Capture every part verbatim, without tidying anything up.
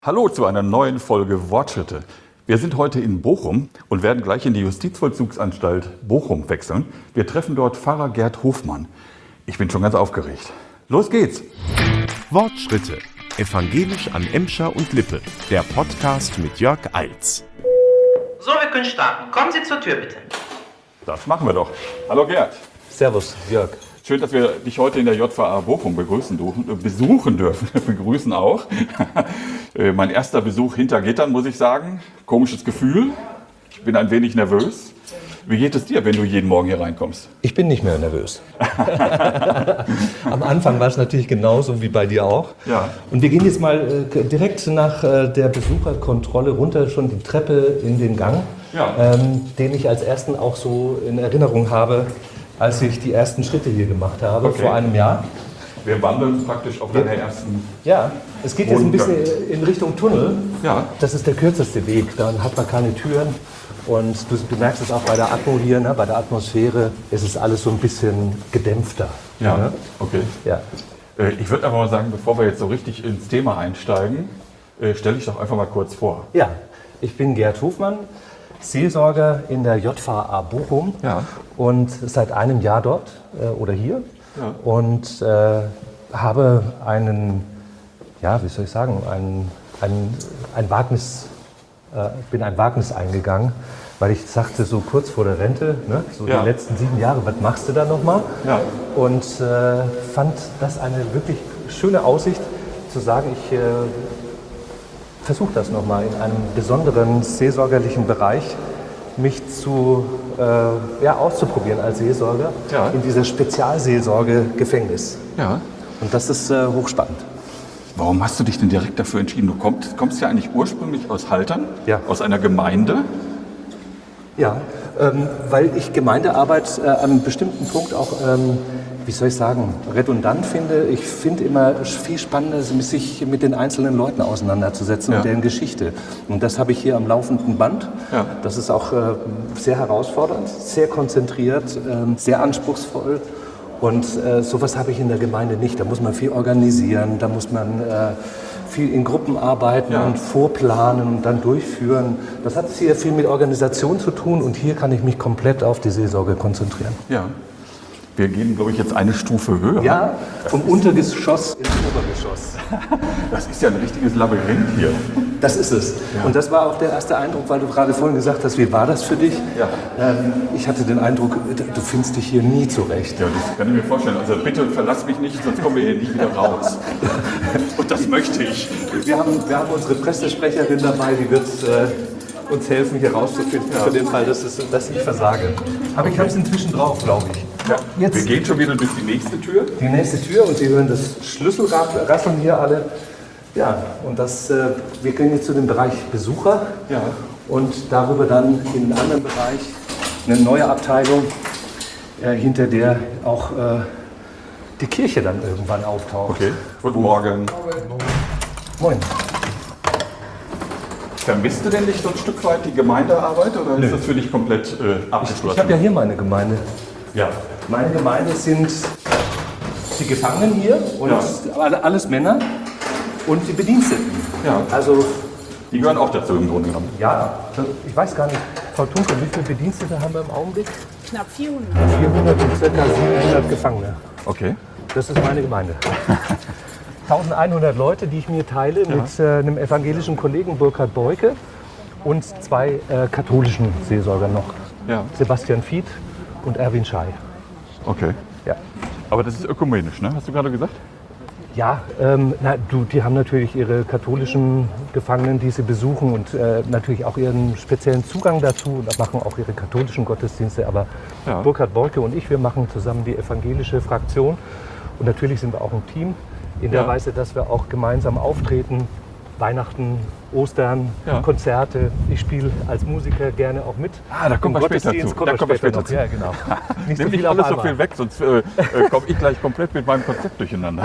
Hallo zu einer neuen Folge Wortschritte. Wir sind heute in Bochum und werden gleich in die Justizvollzugsanstalt Bochum wechseln. Wir treffen dort Pfarrer Gerd Hofmann. Ich bin schon ganz aufgeregt. Los geht's! Wortschritte. Evangelisch an Emscher und Lippe. Der Podcast mit Jörg Eils. So, wir können starten. Kommen Sie zur Tür, bitte. Das machen wir doch. Hallo Gerd. Servus, Jörg. Schön, dass wir dich heute in der J V A Bochum begrüßen dürfen, äh, besuchen dürfen. begrüßen auch. äh, mein erster Besuch hinter Gittern, muss ich sagen. Komisches Gefühl. Ich bin ein wenig nervös. Wie geht es dir, wenn du jeden Morgen hier reinkommst? Ich bin nicht mehr nervös. Am Anfang war es natürlich genauso wie bei dir auch. Ja. Und wir gehen jetzt mal äh, direkt nach äh, der Besucherkontrolle runter, schon die Treppe in den Gang, Ja. ähm, den ich als ersten auch so in Erinnerung habe, als ich die ersten Schritte hier gemacht habe, Okay. vor einem Jahr. Wir wandeln praktisch auf deiner ersten... Ja, es geht jetzt ein bisschen in Richtung Tunnel. Ja. Das ist der kürzeste Weg, dann hat man keine Türen. Und du, du merkst es auch bei der Atmo hier, ne, bei der Atmosphäre, es ist alles so ein bisschen gedämpfter. Ja, Ne? okay. Ja. Äh, Ich würde einfach mal sagen, bevor wir jetzt so richtig ins Thema einsteigen, äh, stell dich doch einfach mal kurz vor. ja, ich bin Gerd Hofmann, Seelsorger in der J V A Bochum Ja. und seit einem Jahr dort äh, oder hier Ja. und äh, habe einen, ja, wie soll ich sagen, ein, ein, ein Wagnis, äh, bin ein Wagnis eingegangen, weil ich sagte, so kurz vor der Rente, ne, so Ja. die letzten sieben Jahre, was machst du da nochmal? Ja. Und äh, fand das eine wirklich schöne Aussicht, zu sagen, ich äh, versuche das nochmal in einem besonderen seelsorgerlichen Bereich, mich zu, äh, ja, auszuprobieren als Seelsorger Ja. in dieser Spezialseelsorge-Gefängnis. Ja. Und das ist äh, hochspannend. Warum hast du dich denn direkt dafür entschieden? Du kommst, kommst ja eigentlich ursprünglich aus Haltern, Ja. aus einer Gemeinde. Ja, ähm, weil ich Gemeindearbeit äh, an einem bestimmten Punkt auch, ähm, wie soll ich sagen, redundant finde. Ich finde immer viel spannender, sich mit den einzelnen Leuten auseinanderzusetzen Ja. und deren Geschichte. Und das habe ich hier am laufenden Band. Ja. Das ist auch äh, sehr herausfordernd, sehr konzentriert, ähm, sehr anspruchsvoll. Und äh, sowas habe ich in der Gemeinde nicht. Da muss man viel organisieren, da muss man äh, viel in Gruppen arbeiten Ja. und vorplanen und dann durchführen. Das hat hier viel mit Organisation zu tun und hier kann ich mich komplett auf die Seelsorge konzentrieren. Ja. Wir gehen, glaube ich, jetzt eine Stufe höher. Ja, vom Untergeschoss ins Obergeschoss. Das ist ja ein richtiges Labyrinth hier. Das ist es. Und das war auch der erste Eindruck, weil du gerade vorhin gesagt hast, wie war das für dich? Ja. Ähm, ich hatte den Eindruck, du findest dich hier nie zurecht. Ja, das kann ich mir vorstellen. Also bitte verlass mich nicht, sonst kommen wir hier nicht wieder raus. Und das möchte ich. Wir haben, wir haben unsere Pressesprecherin dabei, die wird äh, uns helfen, hier rauszufinden, für den Fall, dass, es, dass ich versage. Aber ich habe es inzwischen drauf, glaube ich. Ja. Jetzt- Wir gehen schon wieder durch die nächste Tür. Die nächste Tür und Sie hören das Schlüsselrasseln hier alle. Ja, und das, äh, wir gehen jetzt zu dem Bereich Besucher Ja. und darüber dann in einen anderen Bereich eine neue Abteilung, äh, hinter der auch äh, die Kirche dann irgendwann auftaucht. Okay. Guten Morgen. Moin. Vermisst du denn nicht so ein Stück weit die Gemeindearbeit oder ist das für dich komplett äh, abgeschlossen? Ich habe ja hier meine Gemeinde. ja. Meine Gemeinde sind die Gefangenen hier und Ja. alle- alles Männer und die Bediensteten. Ja. Also Die gehören auch dazu im Grunde genommen. ja, ich weiß gar nicht, Frau Tunke, wie viele Bedienstete haben wir im Augenblick? Knapp vierhundert. vierhundert und ca. siebenhundert Gefangene. Okay. Das ist meine Gemeinde. eintausendeinhundert Leute, die ich mir teile mit äh, einem evangelischen Kollegen Burkhard Beuke und zwei äh, katholischen Seelsorgern noch. Ja. Sebastian Fied und Erwin Schei. Okay. Ja. Aber das ist ökumenisch, ne? Hast du gerade gesagt? Ja, ähm, na, du, die haben natürlich ihre katholischen Gefangenen, die sie besuchen und äh, natürlich auch ihren speziellen Zugang dazu und machen auch ihre katholischen Gottesdienste. Aber Ja. Burkhard Beuke und ich, wir machen zusammen die evangelische Fraktion und natürlich sind wir auch ein Team in der Ja. Weise, dass wir auch gemeinsam auftreten. Weihnachten, Ostern, Ja. Konzerte. Ich spiele als Musiker gerne auch mit. Ah, da kommen Im wir später Gottesdienst zu. kommen Da wir kommen wir später später noch. zu. Ja, genau. Nicht Nimm so nicht viel auf alles so einmal. viel weg, sonst äh, äh, komme ich gleich komplett mit meinem Konzept durcheinander.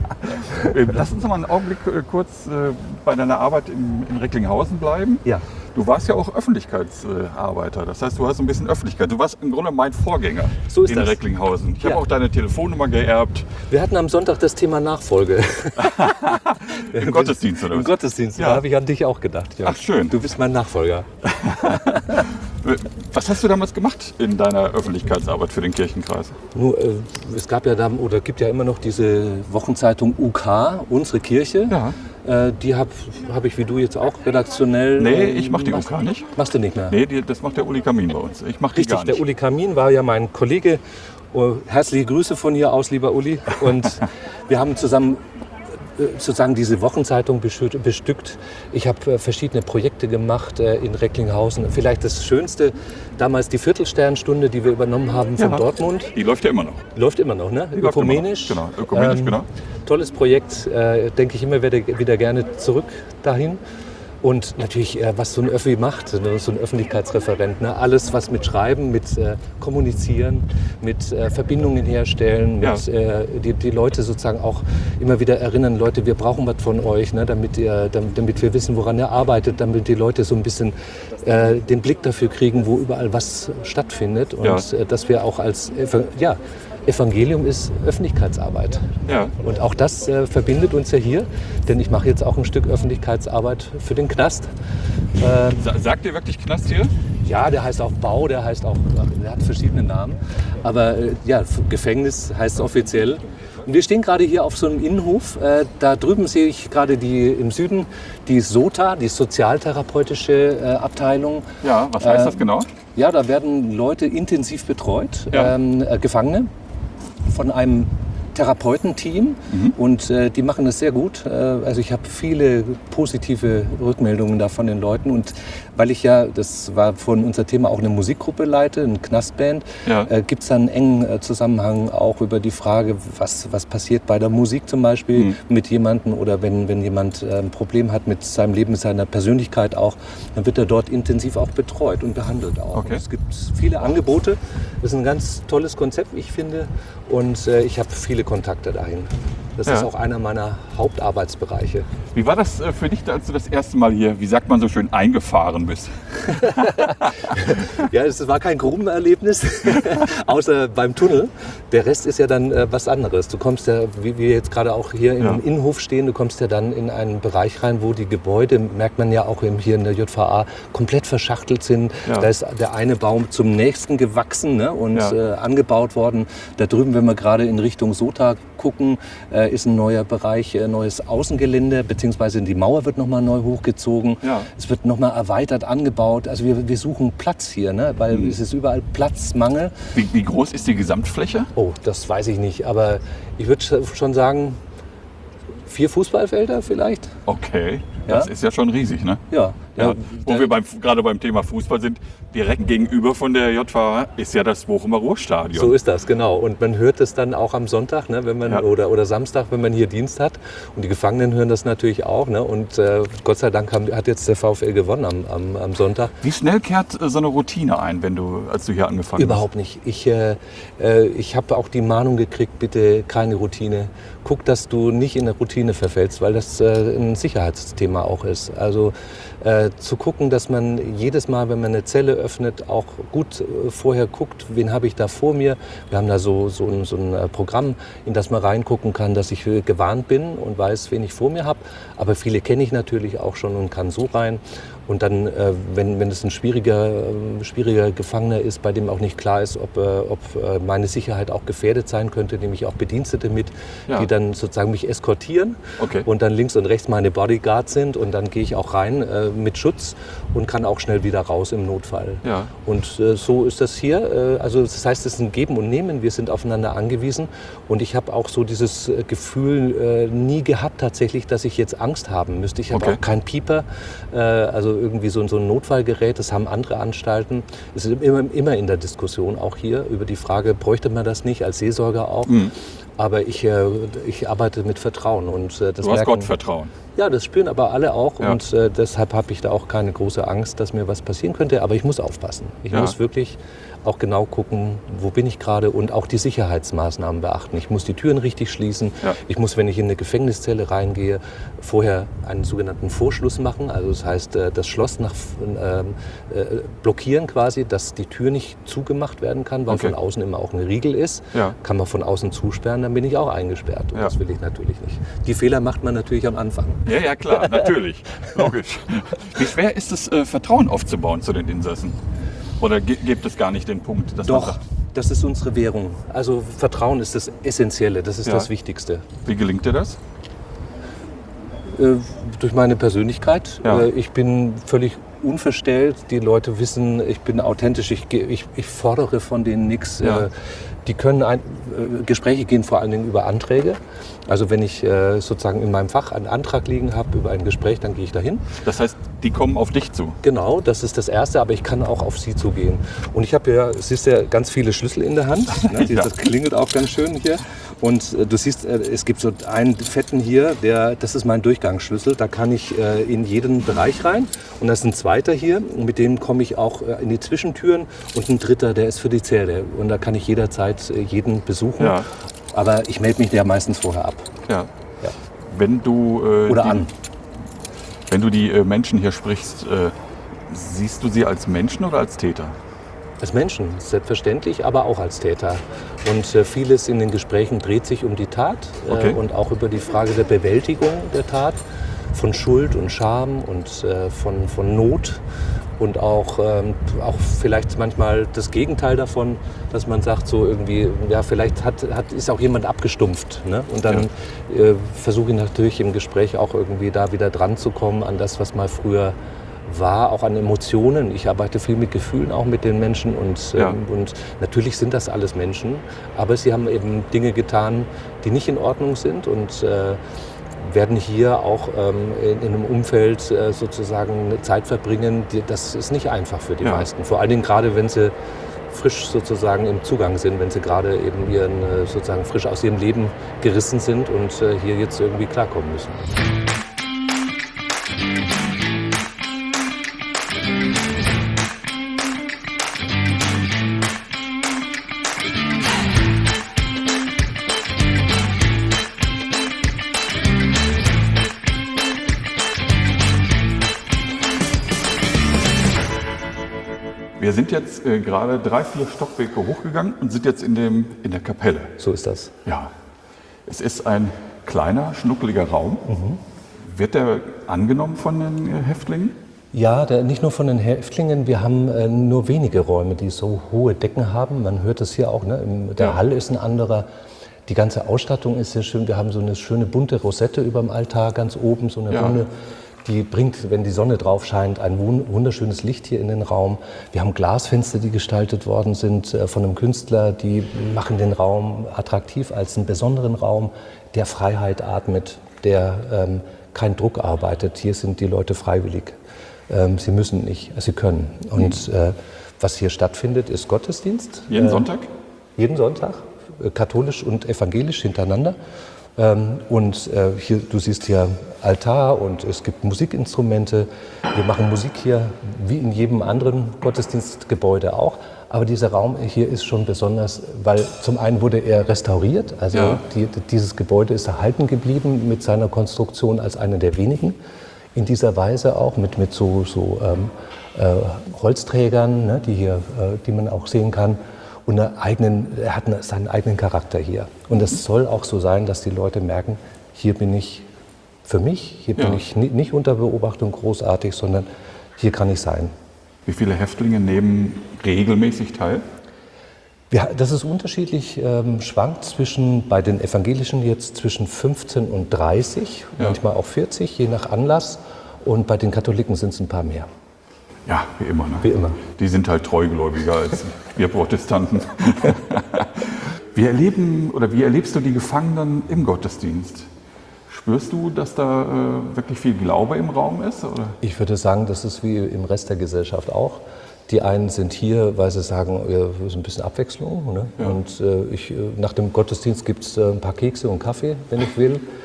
äh, lass uns noch mal einen Augenblick äh, kurz äh, bei deiner Arbeit in, in Recklinghausen bleiben. Ja. Du warst ja auch Öffentlichkeitsarbeiter. Das heißt, du hast ein bisschen Öffentlichkeit. Du warst im Grunde mein Vorgänger So ist in das. Recklinghausen. Ich Ja. habe auch deine Telefonnummer geerbt. Wir hatten am Sonntag das Thema Nachfolge. Im Gottesdienst oder Im was? Gottesdienst, Ja. da habe ich an dich auch gedacht. Ja. Ach, schön. Du bist mein Nachfolger. Was hast du damals gemacht in deiner Öffentlichkeitsarbeit für den Kirchenkreis? Nur, äh, es gab ja da, oder gibt ja immer noch diese Wochenzeitung U K, Unsere Kirche. Ja. Äh, die habe hab ich wie du jetzt auch redaktionell. Nee, äh, ich mache die U machst- K nicht. Machst du nicht mehr? Nee, die, das macht der Uli Kamin bei uns. Ich mache die Richtig, gar nicht. der Uli Kamin war ja mein Kollege. Oh, herzliche Grüße von hier aus, lieber Uli. Und wir haben zusammen äh, sozusagen diese Wochenzeitung beschü- bestückt. Ich habe äh, verschiedene Projekte gemacht äh, in Recklinghausen. Vielleicht das Schönste, damals die Viertelsternstunde, die wir übernommen haben von Ja. Dortmund. Die läuft ja immer noch. Läuft immer noch, ne? Die läuft Ökumenisch. immer noch. Genau, ökumenisch, genau. Tolles Projekt, äh, denke ich immer wieder, wieder gerne zurück dahin. Und natürlich, äh, was so ein Öffi macht, so ein Öffentlichkeitsreferent, ne? Alles, was mit Schreiben, mit äh, Kommunizieren, mit äh, Verbindungen herstellen, Ja. mit äh, die, die Leute sozusagen auch immer wieder erinnern, Leute, wir brauchen was von euch, ne? damit, ihr, damit, damit wir wissen, woran ihr arbeitet, damit die Leute so ein bisschen äh, den Blick dafür kriegen, wo überall was stattfindet und Ja. äh, dass wir auch als Eva- ja, Evangelium ist Öffentlichkeitsarbeit. Ja. Und auch das äh, verbindet uns ja hier, denn ich mache jetzt auch ein Stück Öffentlichkeitsarbeit für den Knast. Ähm, Sa- Sagt ihr wirklich Knast hier? ja, der heißt auch Bau, der heißt auch, der hat verschiedene Namen. Aber äh, ja, F- Gefängnis heißt es offiziell. Und wir stehen gerade hier auf so einem Innenhof. Äh, da drüben sehe ich gerade die im Süden die S O T A, die sozialtherapeutische äh, Abteilung. Ja, was heißt Äh, das genau? Ja, da werden Leute intensiv betreut, Ja. ähm, äh, Gefangene, von einem Therapeutenteam und äh, die machen das sehr gut. Äh, also ich habe viele positive Rückmeldungen da von den Leuten und weil ich ja, das war von unser Thema, auch eine Musikgruppe leite, eine Knastband, Ja. äh, gibt es da einen engen äh, Zusammenhang auch über die Frage, was, was passiert bei der Musik zum Beispiel Mhm. mit jemandem oder wenn, wenn jemand äh, ein Problem hat mit seinem Leben, mit seiner Persönlichkeit auch, dann wird er dort intensiv auch betreut und behandelt auch. Okay. Und es gibt viele Angebote. Das ist ein ganz tolles Konzept, ich finde. Und äh, ich habe viele Kontakte dahin. Das Ja. ist auch einer meiner Hauptarbeitsbereiche. Wie war das äh, für dich, als du das erste Mal hier, wie sagt man so schön, eingefahren bist? Ja, es war kein Grubenerlebnis, außer beim Tunnel. Der Rest ist ja dann äh, was anderes. Du kommst ja, wie wir jetzt gerade auch hier im Ja. Innenhof stehen, du kommst ja dann in einen Bereich rein, wo die Gebäude, merkt man ja auch im, hier in der J V A, komplett verschachtelt sind. Ja. Da ist der eine Baum zum nächsten gewachsen, ne, und Ja. äh, angebaut worden. Da drüben, wenn wir gerade in Richtung S O T A gucken, äh, ist ein neuer Bereich, äh, neues Außengelände, beziehungsweise die Mauer wird nochmal neu hochgezogen. Ja. Es wird nochmal erweitert, angebaut. Also wir, wir suchen Platz hier, ne? Weil Mhm. es ist überall Platzmangel. Wie, wie groß ist die Gesamtfläche? Oh, das weiß ich nicht. Aber ich würde schon sagen, vier Fußballfelder vielleicht. Okay, Ja. das ist ja schon riesig, ne? Ja. Ja, wo wir beim, gerade beim Thema Fußball sind, direkt gegenüber von der J V A ist ja das Bochumer Ruhrstadion. So ist das, genau. Und man hört es dann auch am Sonntag, ne, wenn man, Ja. oder, oder Samstag, wenn man hier Dienst hat. Und die Gefangenen hören das natürlich auch. Ne? Und äh, Gott sei Dank haben, hat jetzt der VfL gewonnen am, am, am Sonntag. Wie schnell kehrt äh, so eine Routine ein, wenn du, als du hier angefangen Überhaupt nicht. Ich, äh, äh, ich habe auch die Mahnung gekriegt, bitte keine Routine. Guck, dass du nicht in eine Routine verfällst, weil das äh, ein Sicherheitsthema auch ist. Also äh, zu gucken, dass man jedes Mal, wenn man eine Zelle öffnet, auch gut äh, vorher guckt, wen habe ich da vor mir. Wir haben da so, so, ein, so ein äh, Programm, in das man reingucken kann, dass ich äh, gewarnt bin und weiß, wen ich vor mir habe. Aber viele kenne ich natürlich auch schon und kann so rein. Und dann, äh, wenn, wenn es ein schwieriger, äh, schwieriger Gefangener ist, bei dem auch nicht klar ist, ob, äh, ob äh, meine Sicherheit auch gefährdet sein könnte, nehme ich auch Bedienstete mit, Ja. die dann sozusagen mich eskortieren Okay. und dann links und rechts meine Bodyguards sind und dann gehe ich auch rein äh, mit Schutz und kann auch schnell wieder raus im Notfall. Ja. Und äh, so ist das hier. Äh, also das heißt, es ist ein Geben und Nehmen. Wir sind aufeinander angewiesen. Und ich habe auch so dieses äh, Gefühl äh, nie gehabt tatsächlich, dass ich jetzt Angst haben müsste. Ich habe Okay. auch keinen Pieper, äh, also irgendwie so, so ein Notfallgerät. Das haben andere Anstalten. Es ist immer, immer in der Diskussion auch hier über die Frage, bräuchte man das nicht als Seelsorger auch? Mhm. Aber ich, äh, ich arbeite mit Vertrauen. Und, äh, das Du hast merken- Gottvertrauen. Ja, das spüren aber alle auch Ja. und äh, deshalb habe ich da auch keine große Angst, dass mir was passieren könnte. Aber ich muss aufpassen. Ich Ja. muss wirklich auch genau gucken, wo bin ich gerade und auch die Sicherheitsmaßnahmen beachten. Ich muss die Türen richtig schließen. Ja. Ich muss, wenn ich in eine Gefängniszelle reingehe, vorher einen sogenannten Vorschluss machen. Also das heißt, äh, das Schloss nach, ähm, äh, blockieren quasi, dass die Tür nicht zugemacht werden kann, weil Okay. von außen immer auch ein Riegel ist. Ja. Kann man von außen zusperren, dann bin ich auch eingesperrt. Und Ja. das will ich natürlich nicht. Die Fehler macht man natürlich am Anfang. Ja, ja, klar, natürlich. Logisch. Wie schwer ist es, äh, Vertrauen aufzubauen zu den Insassen? Oder ge- gibt es gar nicht den Punkt, dass man Doch, sagt, das ist unsere Währung. Also Vertrauen ist das Essentielle, das ist Ja. das Wichtigste. wie gelingt dir das? Äh, durch meine Persönlichkeit. Ja. Äh, ich bin völlig unverstellt. Die Leute wissen, ich bin authentisch. Ich, ge- ich, ich fordere von denen nichts. Ja. Äh, die können ein, äh, Gespräche gehen vor allen Dingen über Anträge. Also wenn ich äh, sozusagen in meinem Fach einen Antrag liegen habe über ein Gespräch, dann gehe ich dahin. Das heißt, die kommen auf dich zu. Genau, das ist das Erste, aber ich kann auch auf Sie zugehen. Und ich habe ja, siehst ja, ganz viele Schlüssel in der Hand. Ne? Ja. Das klingelt auch ganz schön hier. Und äh, du siehst, äh, es gibt so einen fetten hier, der, das ist mein Durchgangsschlüssel. Da kann ich äh, in jeden Bereich rein. Und das ist ein zweiter hier, mit dem komme ich auch äh, in die Zwischentüren. Und ein dritter, der ist für die Zelle. Und da kann ich jederzeit äh, jeden besuchen. Ja. Aber ich melde mich ja meistens vorher ab. Ja. Ja. Wenn du, äh, Oder die, an. Wenn du die äh, Menschen hier sprichst, äh, siehst du sie als Menschen oder als Täter? Als Menschen, selbstverständlich, aber auch als Täter. Und äh, vieles in den Gesprächen dreht sich um die Tat äh, Okay. und auch über die Frage der Bewältigung der Tat, von Schuld und Scham und äh, von, von Not und auch, ähm, auch vielleicht manchmal das Gegenteil davon, dass man sagt, so irgendwie, ja, vielleicht hat, hat, ist auch jemand abgestumpft. Ne? Und dann äh, versuche ich natürlich im Gespräch auch irgendwie da wieder dran zu kommen an das, was mal früher war, auch an Emotionen. Ich arbeite viel mit Gefühlen, auch mit den Menschen und, Ja. ähm, und natürlich sind das alles Menschen, aber sie haben eben Dinge getan, die nicht in Ordnung sind und äh, werden hier auch ähm, in, in einem Umfeld äh, sozusagen eine Zeit verbringen, die, das ist nicht einfach für die Ja. meisten. Vor allen Dingen gerade, wenn sie frisch sozusagen im Zugang sind, wenn sie gerade eben ihren, äh, sozusagen frisch aus ihrem Leben gerissen sind und äh, hier jetzt irgendwie klarkommen müssen. Wir sind jetzt äh, gerade drei, vier Stockwerke hochgegangen und sind jetzt in, dem, in der Kapelle. So ist das. Ja, es ist ein kleiner, schnuckeliger Raum. Wird der angenommen von den äh, Häftlingen? Ja, der, nicht nur von den Häftlingen, wir haben äh, nur wenige Räume, die so hohe Decken haben. Man hört es hier auch, ne? Im, der Ja. Hall ist ein anderer. Die ganze Ausstattung ist sehr schön. Wir haben so eine schöne bunte Rosette über dem Altar ganz oben, so eine Ja. runde. Die bringt, wenn die Sonne drauf scheint, ein wun- wunderschönes Licht hier in den Raum. Wir haben Glasfenster, die gestaltet worden sind äh, von einem Künstler. Die machen den Raum attraktiv als einen besonderen Raum, der Freiheit atmet, der ähm, kein Druck arbeitet. Hier sind die Leute freiwillig. Ähm, sie müssen nicht, sie können. Und äh, was hier stattfindet, ist Gottesdienst. Jeden Äh, Sonntag? Jeden Sonntag, äh, katholisch und evangelisch hintereinander. Ähm, und äh, hier, du siehst hier Altar und es gibt Musikinstrumente. Wir machen Musik hier wie in jedem anderen Gottesdienstgebäude auch. Aber dieser Raum hier ist schon besonders, weil zum einen wurde er restauriert. Also Ja. die, dieses Gebäude ist erhalten geblieben mit seiner Konstruktion als einer der wenigen. In dieser Weise auch mit, mit so, so ähm, äh, Holzträgern, ne, die, hier, äh, die man auch sehen kann. Und eine eigenen, er hat eine, seinen eigenen Charakter hier. Und es soll auch so sein, dass die Leute merken, hier bin ich für mich, hier bin Ja. ich ni- nicht unter Beobachtung großartig, sondern hier kann ich sein. Wie viele Häftlinge nehmen regelmäßig teil? Wir, das ist unterschiedlich, ähm, schwankt zwischen, bei den Evangelischen jetzt zwischen fünfzehn und dreißig, Ja. manchmal auch vierzig, je nach Anlass. Und bei den Katholiken sind es ein paar mehr. Ja, wie immer. Ne? Wie immer. Die sind halt treugläubiger als wir Protestanten. Wie erleben oder wie erlebst du die Gefangenen im Gottesdienst? Spürst du, dass da äh, wirklich viel Glaube im Raum ist? Oder? Ich würde sagen, das ist wie im Rest der Gesellschaft auch. Die einen sind hier, weil sie sagen, ja, es ist ein bisschen Abwechslung. Ne? Ja. Und äh, ich, äh, nach dem Gottesdienst gibt es äh, ein paar Kekse und Kaffee, wenn ich will.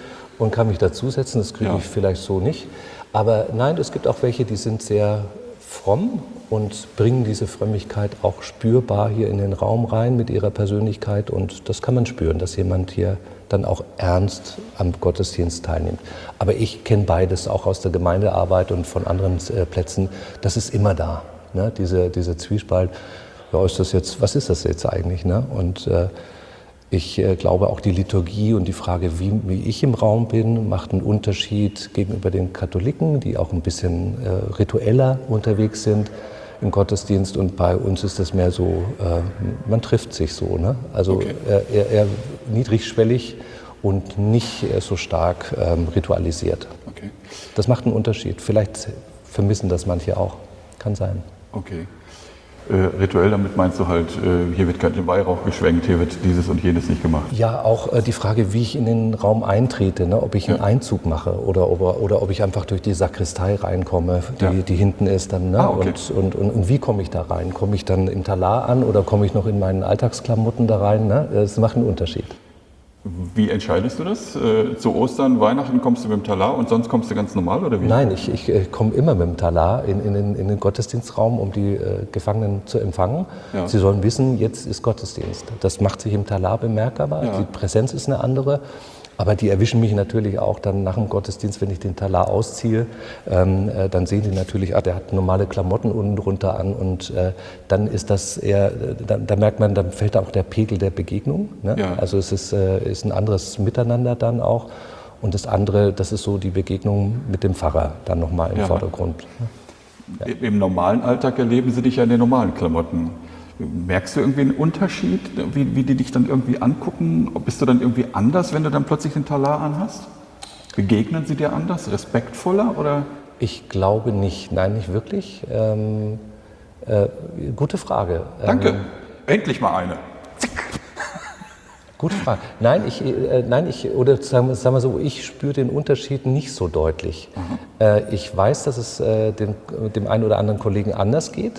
und kann mich dazusetzen. Das kriege Ja. ich vielleicht so nicht. Aber nein, es gibt auch welche, die sind sehr fromm und bringen diese Frömmigkeit auch spürbar hier in den Raum rein mit ihrer Persönlichkeit. Und das kann man spüren, dass jemand hier dann auch ernst am Gottesdienst teilnimmt. Aber ich kenne beides auch aus der Gemeindearbeit und von anderen äh, Plätzen. Das ist immer da, ne? Diese, diese Zwiespalt. Ja, ist das jetzt, was ist das jetzt eigentlich? Ne? Und äh, ich äh, glaube auch die Liturgie und die Frage, wie, wie ich im Raum bin, macht einen Unterschied gegenüber den Katholiken, die auch ein bisschen äh, ritueller unterwegs sind im Gottesdienst. Und bei uns ist das mehr so, äh, man trifft sich so. Ne? Also Okay. äh, eher, eher niedrigschwellig und nicht äh, so stark ähm, ritualisiert. Okay. Das macht einen Unterschied. Vielleicht vermissen das manche auch. Kann sein. Okay. Äh, rituell, damit meinst du halt, äh, hier wird kein Weihrauch geschwenkt, hier wird dieses und jenes nicht gemacht. Ja, auch äh, die Frage, wie ich in den Raum eintrete, ne? Ob ich einen Ja. Einzug mache oder, oder, oder ob ich einfach durch die Sakristei reinkomme, die, Ja. die hinten ist dann. Ne? Ah, okay. und, und, und, und wie komme ich da rein? Komme ich dann im Talar an oder komme ich noch in meinen Alltagsklamotten da rein? Ne? Das macht einen Unterschied. Wie entscheidest du das? Äh, zu Ostern, Weihnachten kommst du mit dem Talar und sonst kommst du ganz normal oder wie? Nein, ich, ich äh, komme immer mit dem Talar in, in, den, in den Gottesdienstraum, um die äh, Gefangenen zu empfangen. Ja. Sie sollen wissen, jetzt ist Gottesdienst. Das macht sich im Talar bemerkbar. Ja. Die Präsenz ist eine andere. Aber die erwischen mich natürlich auch dann nach dem Gottesdienst, wenn ich den Talar ausziehe. Ähm, äh, dann sehen die natürlich, ah, der hat normale Klamotten unten drunter an. Und äh, dann ist das eher, äh, da, da merkt man, dann fällt auch der Pegel der Begegnung. Ne? Ja. Also es ist, äh, ist ein anderes Miteinander dann auch. Und das andere, das ist so die Begegnung mit dem Pfarrer dann nochmal im Ja. Vordergrund. Im normalen Alltag erleben sie dich ja in den normalen Klamotten. Merkst du irgendwie einen Unterschied, wie, wie die dich dann irgendwie angucken? Bist du dann irgendwie anders, wenn du dann plötzlich den Talar anhast? Begegnen sie dir anders, respektvoller oder? Ich glaube nicht, nein, nicht wirklich. Ähm, äh, gute Frage. Danke, Ähm, endlich mal eine. Gute Frage. Nein, ich, äh, nein, ich oder sagen wir, sagen wir so, ich spüre den Unterschied nicht so deutlich. Äh, ich weiß, dass es äh, dem, dem einen oder anderen Kollegen anders geht.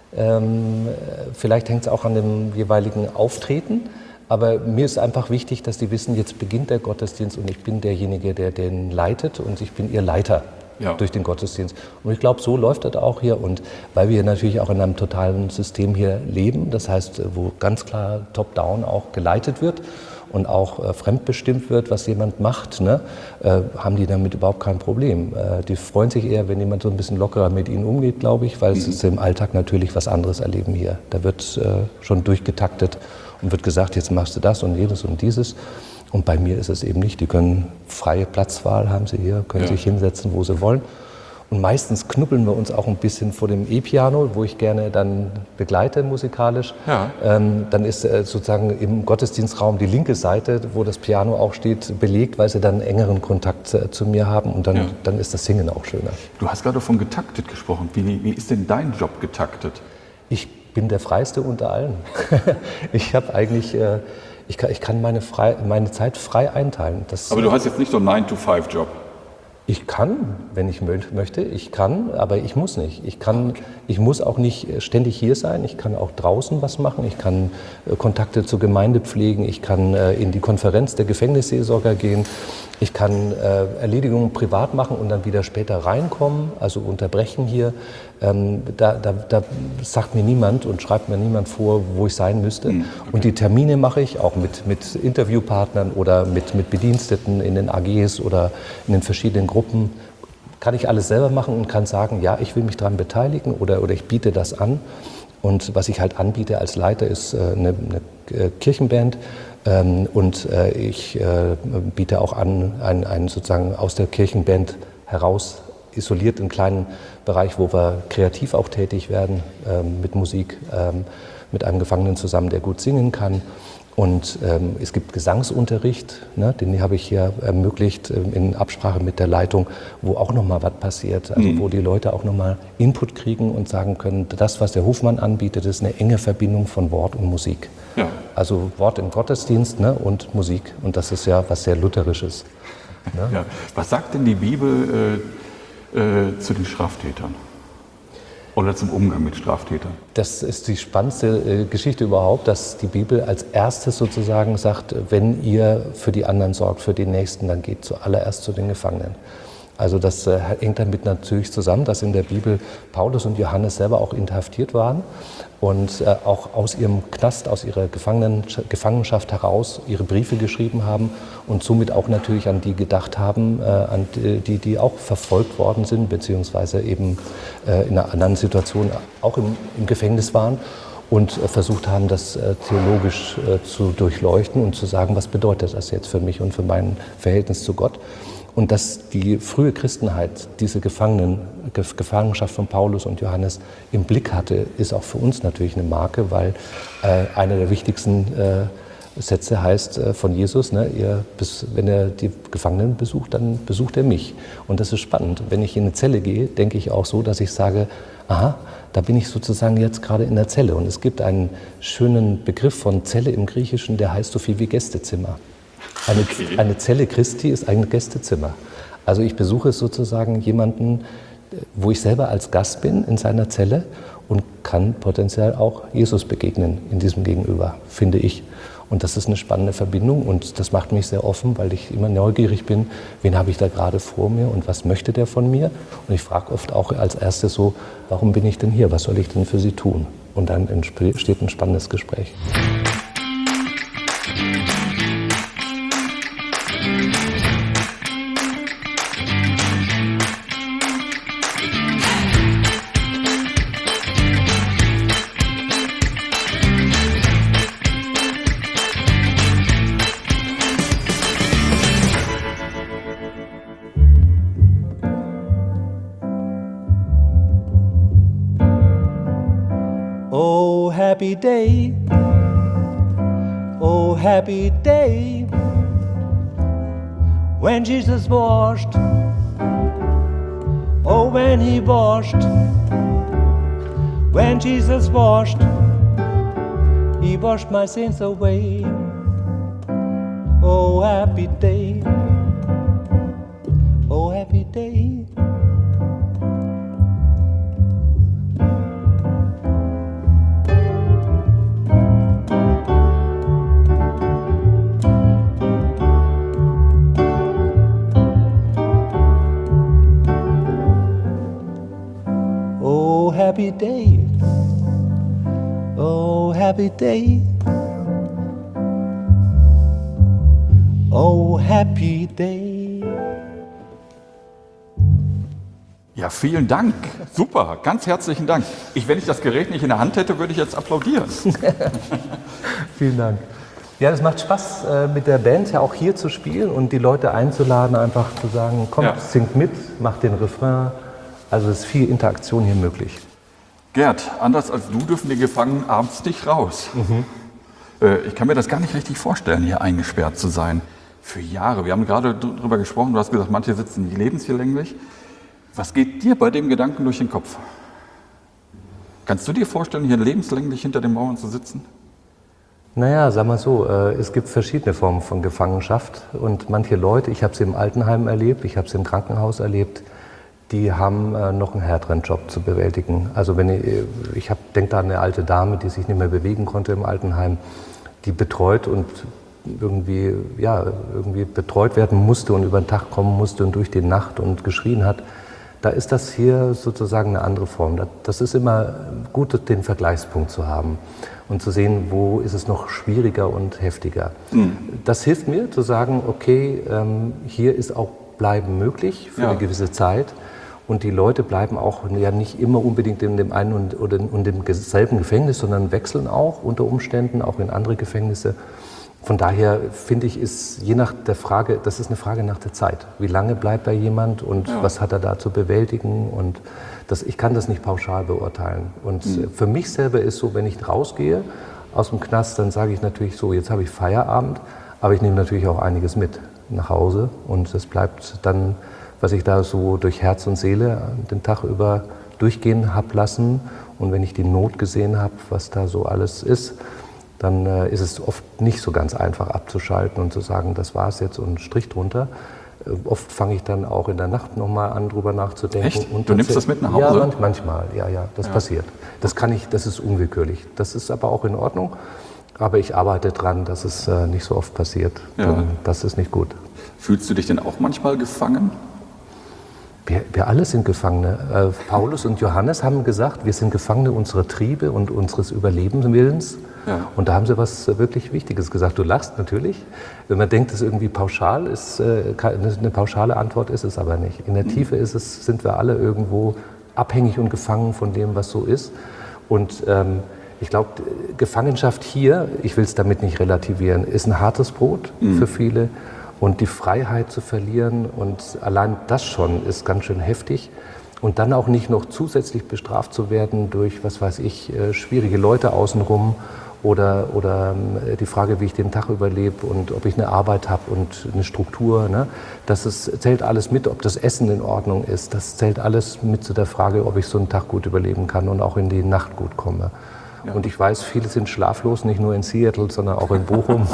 Ähm, vielleicht hängt es auch an dem jeweiligen Auftreten. Aber mir ist einfach wichtig, dass die wissen, jetzt beginnt der Gottesdienst und ich bin derjenige, der den leitet und ich bin ihr Leiter. Ja. Durch den Gottesdienst. Und ich glaube, so läuft das auch hier. Und weil wir natürlich auch in einem totalen System hier leben, das heißt, wo ganz klar top-down auch geleitet wird und auch äh, fremdbestimmt wird, was jemand macht, ne, äh, haben die damit überhaupt kein Problem. Äh, die freuen sich eher, wenn jemand so ein bisschen lockerer mit ihnen umgeht, glaube ich, weil mhm. es ist im Alltag natürlich was anderes erleben hier. Da wird äh, schon durchgetaktet und wird gesagt, jetzt machst du das und jenes und dieses. Und bei mir ist es eben nicht. Die können freie Platzwahl haben sie hier, können Ja. sich hinsetzen, wo sie wollen. Und meistens knubbeln wir uns auch ein bisschen vor dem E-Piano, wo ich gerne dann begleite musikalisch. Ja. Ähm, dann ist äh, sozusagen im Gottesdienstraum die linke Seite, wo das Piano auch steht, belegt, weil sie dann einen engeren Kontakt äh, zu mir haben. Und dann, Ja. dann ist das Singen auch schöner. Du hast gerade von getaktet gesprochen. Wie, wie ist denn dein Job getaktet? Ich bin der Freiste unter allen. ich habe eigentlich... Äh, Ich kann, ich kann meine, frei, meine Zeit frei einteilen. Das, Aber du hast jetzt nicht so einen nine to five Job. Ich kann, wenn ich mö- möchte, ich kann, aber ich muss nicht. Ich kann, ich muss auch nicht ständig hier sein. Ich kann auch draußen was machen. Ich kann äh, Kontakte zur Gemeinde pflegen. Ich kann äh, in die Konferenz der Gefängnisseelsorger gehen. Ich kann äh, Erledigungen privat machen und dann wieder später reinkommen, also unterbrechen hier. Ähm, da, da, da sagt mir niemand und schreibt mir niemand vor, wo ich sein müsste. Mhm, okay. Und die Termine mache ich auch mit, mit Interviewpartnern oder mit, mit Bediensteten in den A Gs oder in den verschiedenen Gruppen. Kann ich alles selber machen und kann sagen, ja, ich will mich daran beteiligen oder, oder ich biete das an. Und was ich halt anbiete als Leiter ist äh, eine, eine Kirchenband. Ähm, und äh, ich äh, biete auch an, einen, einen sozusagen aus der Kirchenband heraus isoliert einen kleinen Bereich, wo wir kreativ auch tätig werden, ähm, mit Musik, ähm, mit einem Gefangenen zusammen, der gut singen kann. Und ähm, es gibt Gesangsunterricht, ne, den habe ich hier ermöglicht ähm, in Absprache mit der Leitung, wo auch nochmal was passiert, also Mhm. wo die Leute auch nochmal Input kriegen und sagen können, das, was der Hofmann anbietet, ist eine enge Verbindung von Wort und Musik. Ja. Also Wort im Gottesdienst, ne, und Musik. Und das ist ja was sehr Lutherisches. Ne? Ja. Was sagt denn die Bibel äh, äh, zu den Straftätern? oder zum Umgang mit Straftätern? Das ist die spannendste äh, Geschichte überhaupt, dass die Bibel als erstes sozusagen sagt, wenn ihr für die anderen sorgt, für die Nächsten, dann geht zuallererst zu den Gefangenen. Also das äh, hängt damit natürlich zusammen, dass in der Bibel Paulus und Johannes selber auch inhaftiert waren und äh, auch aus ihrem Knast, aus ihrer Gefangenen, Gefangenschaft heraus ihre Briefe geschrieben haben und somit auch natürlich an die gedacht haben, äh, an die, die auch verfolgt worden sind, beziehungsweise eben äh, in einer anderen Situation auch im, im Gefängnis waren und äh, versucht haben, das äh, theologisch äh, zu durchleuchten und zu sagen, was bedeutet das jetzt für mich und für mein Verhältnis zu Gott. Und dass die frühe Christenheit diese Gefangenen, Gefangenschaft von Paulus und Johannes im Blick hatte, ist auch für uns natürlich eine Marke, weil äh, einer der wichtigsten äh, Sätze heißt äh, von Jesus, ne, ihr, bis, wenn er die Gefangenen besucht, dann besucht er mich. Und das ist spannend. Wenn ich in eine Zelle gehe, denke ich auch so, dass ich sage, aha, da bin ich sozusagen jetzt gerade in der Zelle. Und es gibt einen schönen Begriff von Zelle im Griechischen, der heißt so viel wie Gästezimmer. Eine, okay. eine Zelle Christi ist ein Gästezimmer. Also ich besuche sozusagen jemanden, wo ich selber als Gast bin in seiner Zelle und kann potenziell auch Jesus begegnen in diesem Gegenüber, finde ich. Und das ist eine spannende Verbindung und das macht mich sehr offen, weil ich immer neugierig bin, wen habe ich da gerade vor mir und was möchte der von mir? Und ich frage oft auch als erstes so, warum bin ich denn hier? Was soll ich denn für Sie tun? Und dann entsteht ein spannendes Gespräch. Oh, happy day, oh, happy day, when Jesus washed, oh, when he washed, when Jesus washed, he washed my sins away. Oh, happy day, oh, happy day. Happy day, oh happy day, oh happy day. Ja, vielen Dank. Super, ganz herzlichen Dank. Ich, wenn ich das Gerät nicht in der Hand hätte, würde ich jetzt applaudieren. Vielen Dank. Ja, das macht Spaß, mit der Band ja auch hier zu spielen und die Leute einzuladen, einfach zu sagen, kommt, ja. singt mit, macht den Refrain. Also es ist viel Interaktion hier möglich. Gerd, anders als du dürfen die Gefangenen abends nicht raus. Mhm. Äh, ich kann mir das gar nicht richtig vorstellen, hier eingesperrt zu sein. Für Jahre. Wir haben gerade darüber gesprochen, du hast gesagt, manche sitzen nicht lebenslänglich. Was geht dir bei dem Gedanken durch den Kopf? Kannst du dir vorstellen, hier lebenslänglich hinter den Mauern zu sitzen? Naja, sag mal so, äh, es gibt verschiedene Formen von Gefangenschaft. Und manche Leute, ich habe sie im Altenheim erlebt, ich habe sie im Krankenhaus erlebt, die haben äh, noch einen härteren Job zu bewältigen. Also wenn ich, ich hab, denke da an eine alte Dame, die sich nicht mehr bewegen konnte im Altenheim, die betreut und irgendwie, ja, irgendwie betreut werden musste und über den Tag kommen musste und durch die Nacht und geschrien hat. Da ist das hier sozusagen eine andere Form. Das ist immer gut, den Vergleichspunkt zu haben und zu sehen, wo ist es noch schwieriger und heftiger. Mhm. Das hilft mir zu sagen, okay, ähm, hier ist auch Bleiben möglich für ja. eine gewisse Zeit. Und die Leute bleiben auch ja nicht immer unbedingt in dem einen und, oder in demselben Gefängnis, sondern wechseln auch unter Umständen auch in andere Gefängnisse. Von daher finde ich, ist je nach der Frage, das ist eine Frage nach der Zeit. Wie lange bleibt da jemand und ja. was hat er da zu bewältigen? Und das, ich kann das nicht pauschal beurteilen. Und mhm. für mich selber ist so, wenn ich rausgehe aus dem Knast, dann sage ich natürlich so, jetzt habe ich Feierabend, aber ich nehme natürlich auch einiges mit nach Hause und das bleibt dann, was ich da so durch Herz und Seele den Tag über durchgehen habe lassen. Und wenn ich die Not gesehen habe, was da so alles ist, dann äh, ist es oft nicht so ganz einfach abzuschalten und zu sagen, das war's jetzt und Strich drunter. Äh, oft fange ich dann auch in der Nacht nochmal an, drüber nachzudenken. Echt? Und Du nimmst das mit nach Hause? Ja, man, manchmal, ja, ja, das ja. passiert. Das kann ich, das ist unwillkürlich. Das ist aber auch in Ordnung. Aber ich arbeite dran, dass es äh, nicht so oft passiert. Ja. Denn das ist nicht gut. Fühlst du dich denn auch manchmal gefangen? Wir, wir alle sind Gefangene. Äh, Paulus und Johannes haben gesagt, wir sind Gefangene unserer Triebe und unseres Überlebenswillens. Ja. Und da haben sie was äh, wirklich Wichtiges gesagt. Du lachst natürlich. Wenn man denkt, es irgendwie pauschal ist, äh, eine pauschale Antwort ist es aber nicht. In der mhm. Tiefe ist es, sind wir alle irgendwo abhängig und gefangen von dem, was so ist. Und ähm, ich glaube, Gefangenschaft hier, ich will es damit nicht relativieren, ist ein hartes Brot mhm. für viele. Und die Freiheit zu verlieren und allein das schon ist ganz schön heftig. Und dann auch nicht noch zusätzlich bestraft zu werden durch, was weiß ich, schwierige Leute außenrum oder, oder die Frage, wie ich den Tag überlebe und ob ich eine Arbeit habe und eine Struktur. Ne? Das ist, zählt alles mit, ob das Essen in Ordnung ist. Das zählt alles mit zu der Frage, ob ich so einen Tag gut überleben kann und auch in die Nacht gut komme. Ja. Und ich weiß, viele sind schlaflos, nicht nur in Seattle, sondern auch in Bochum.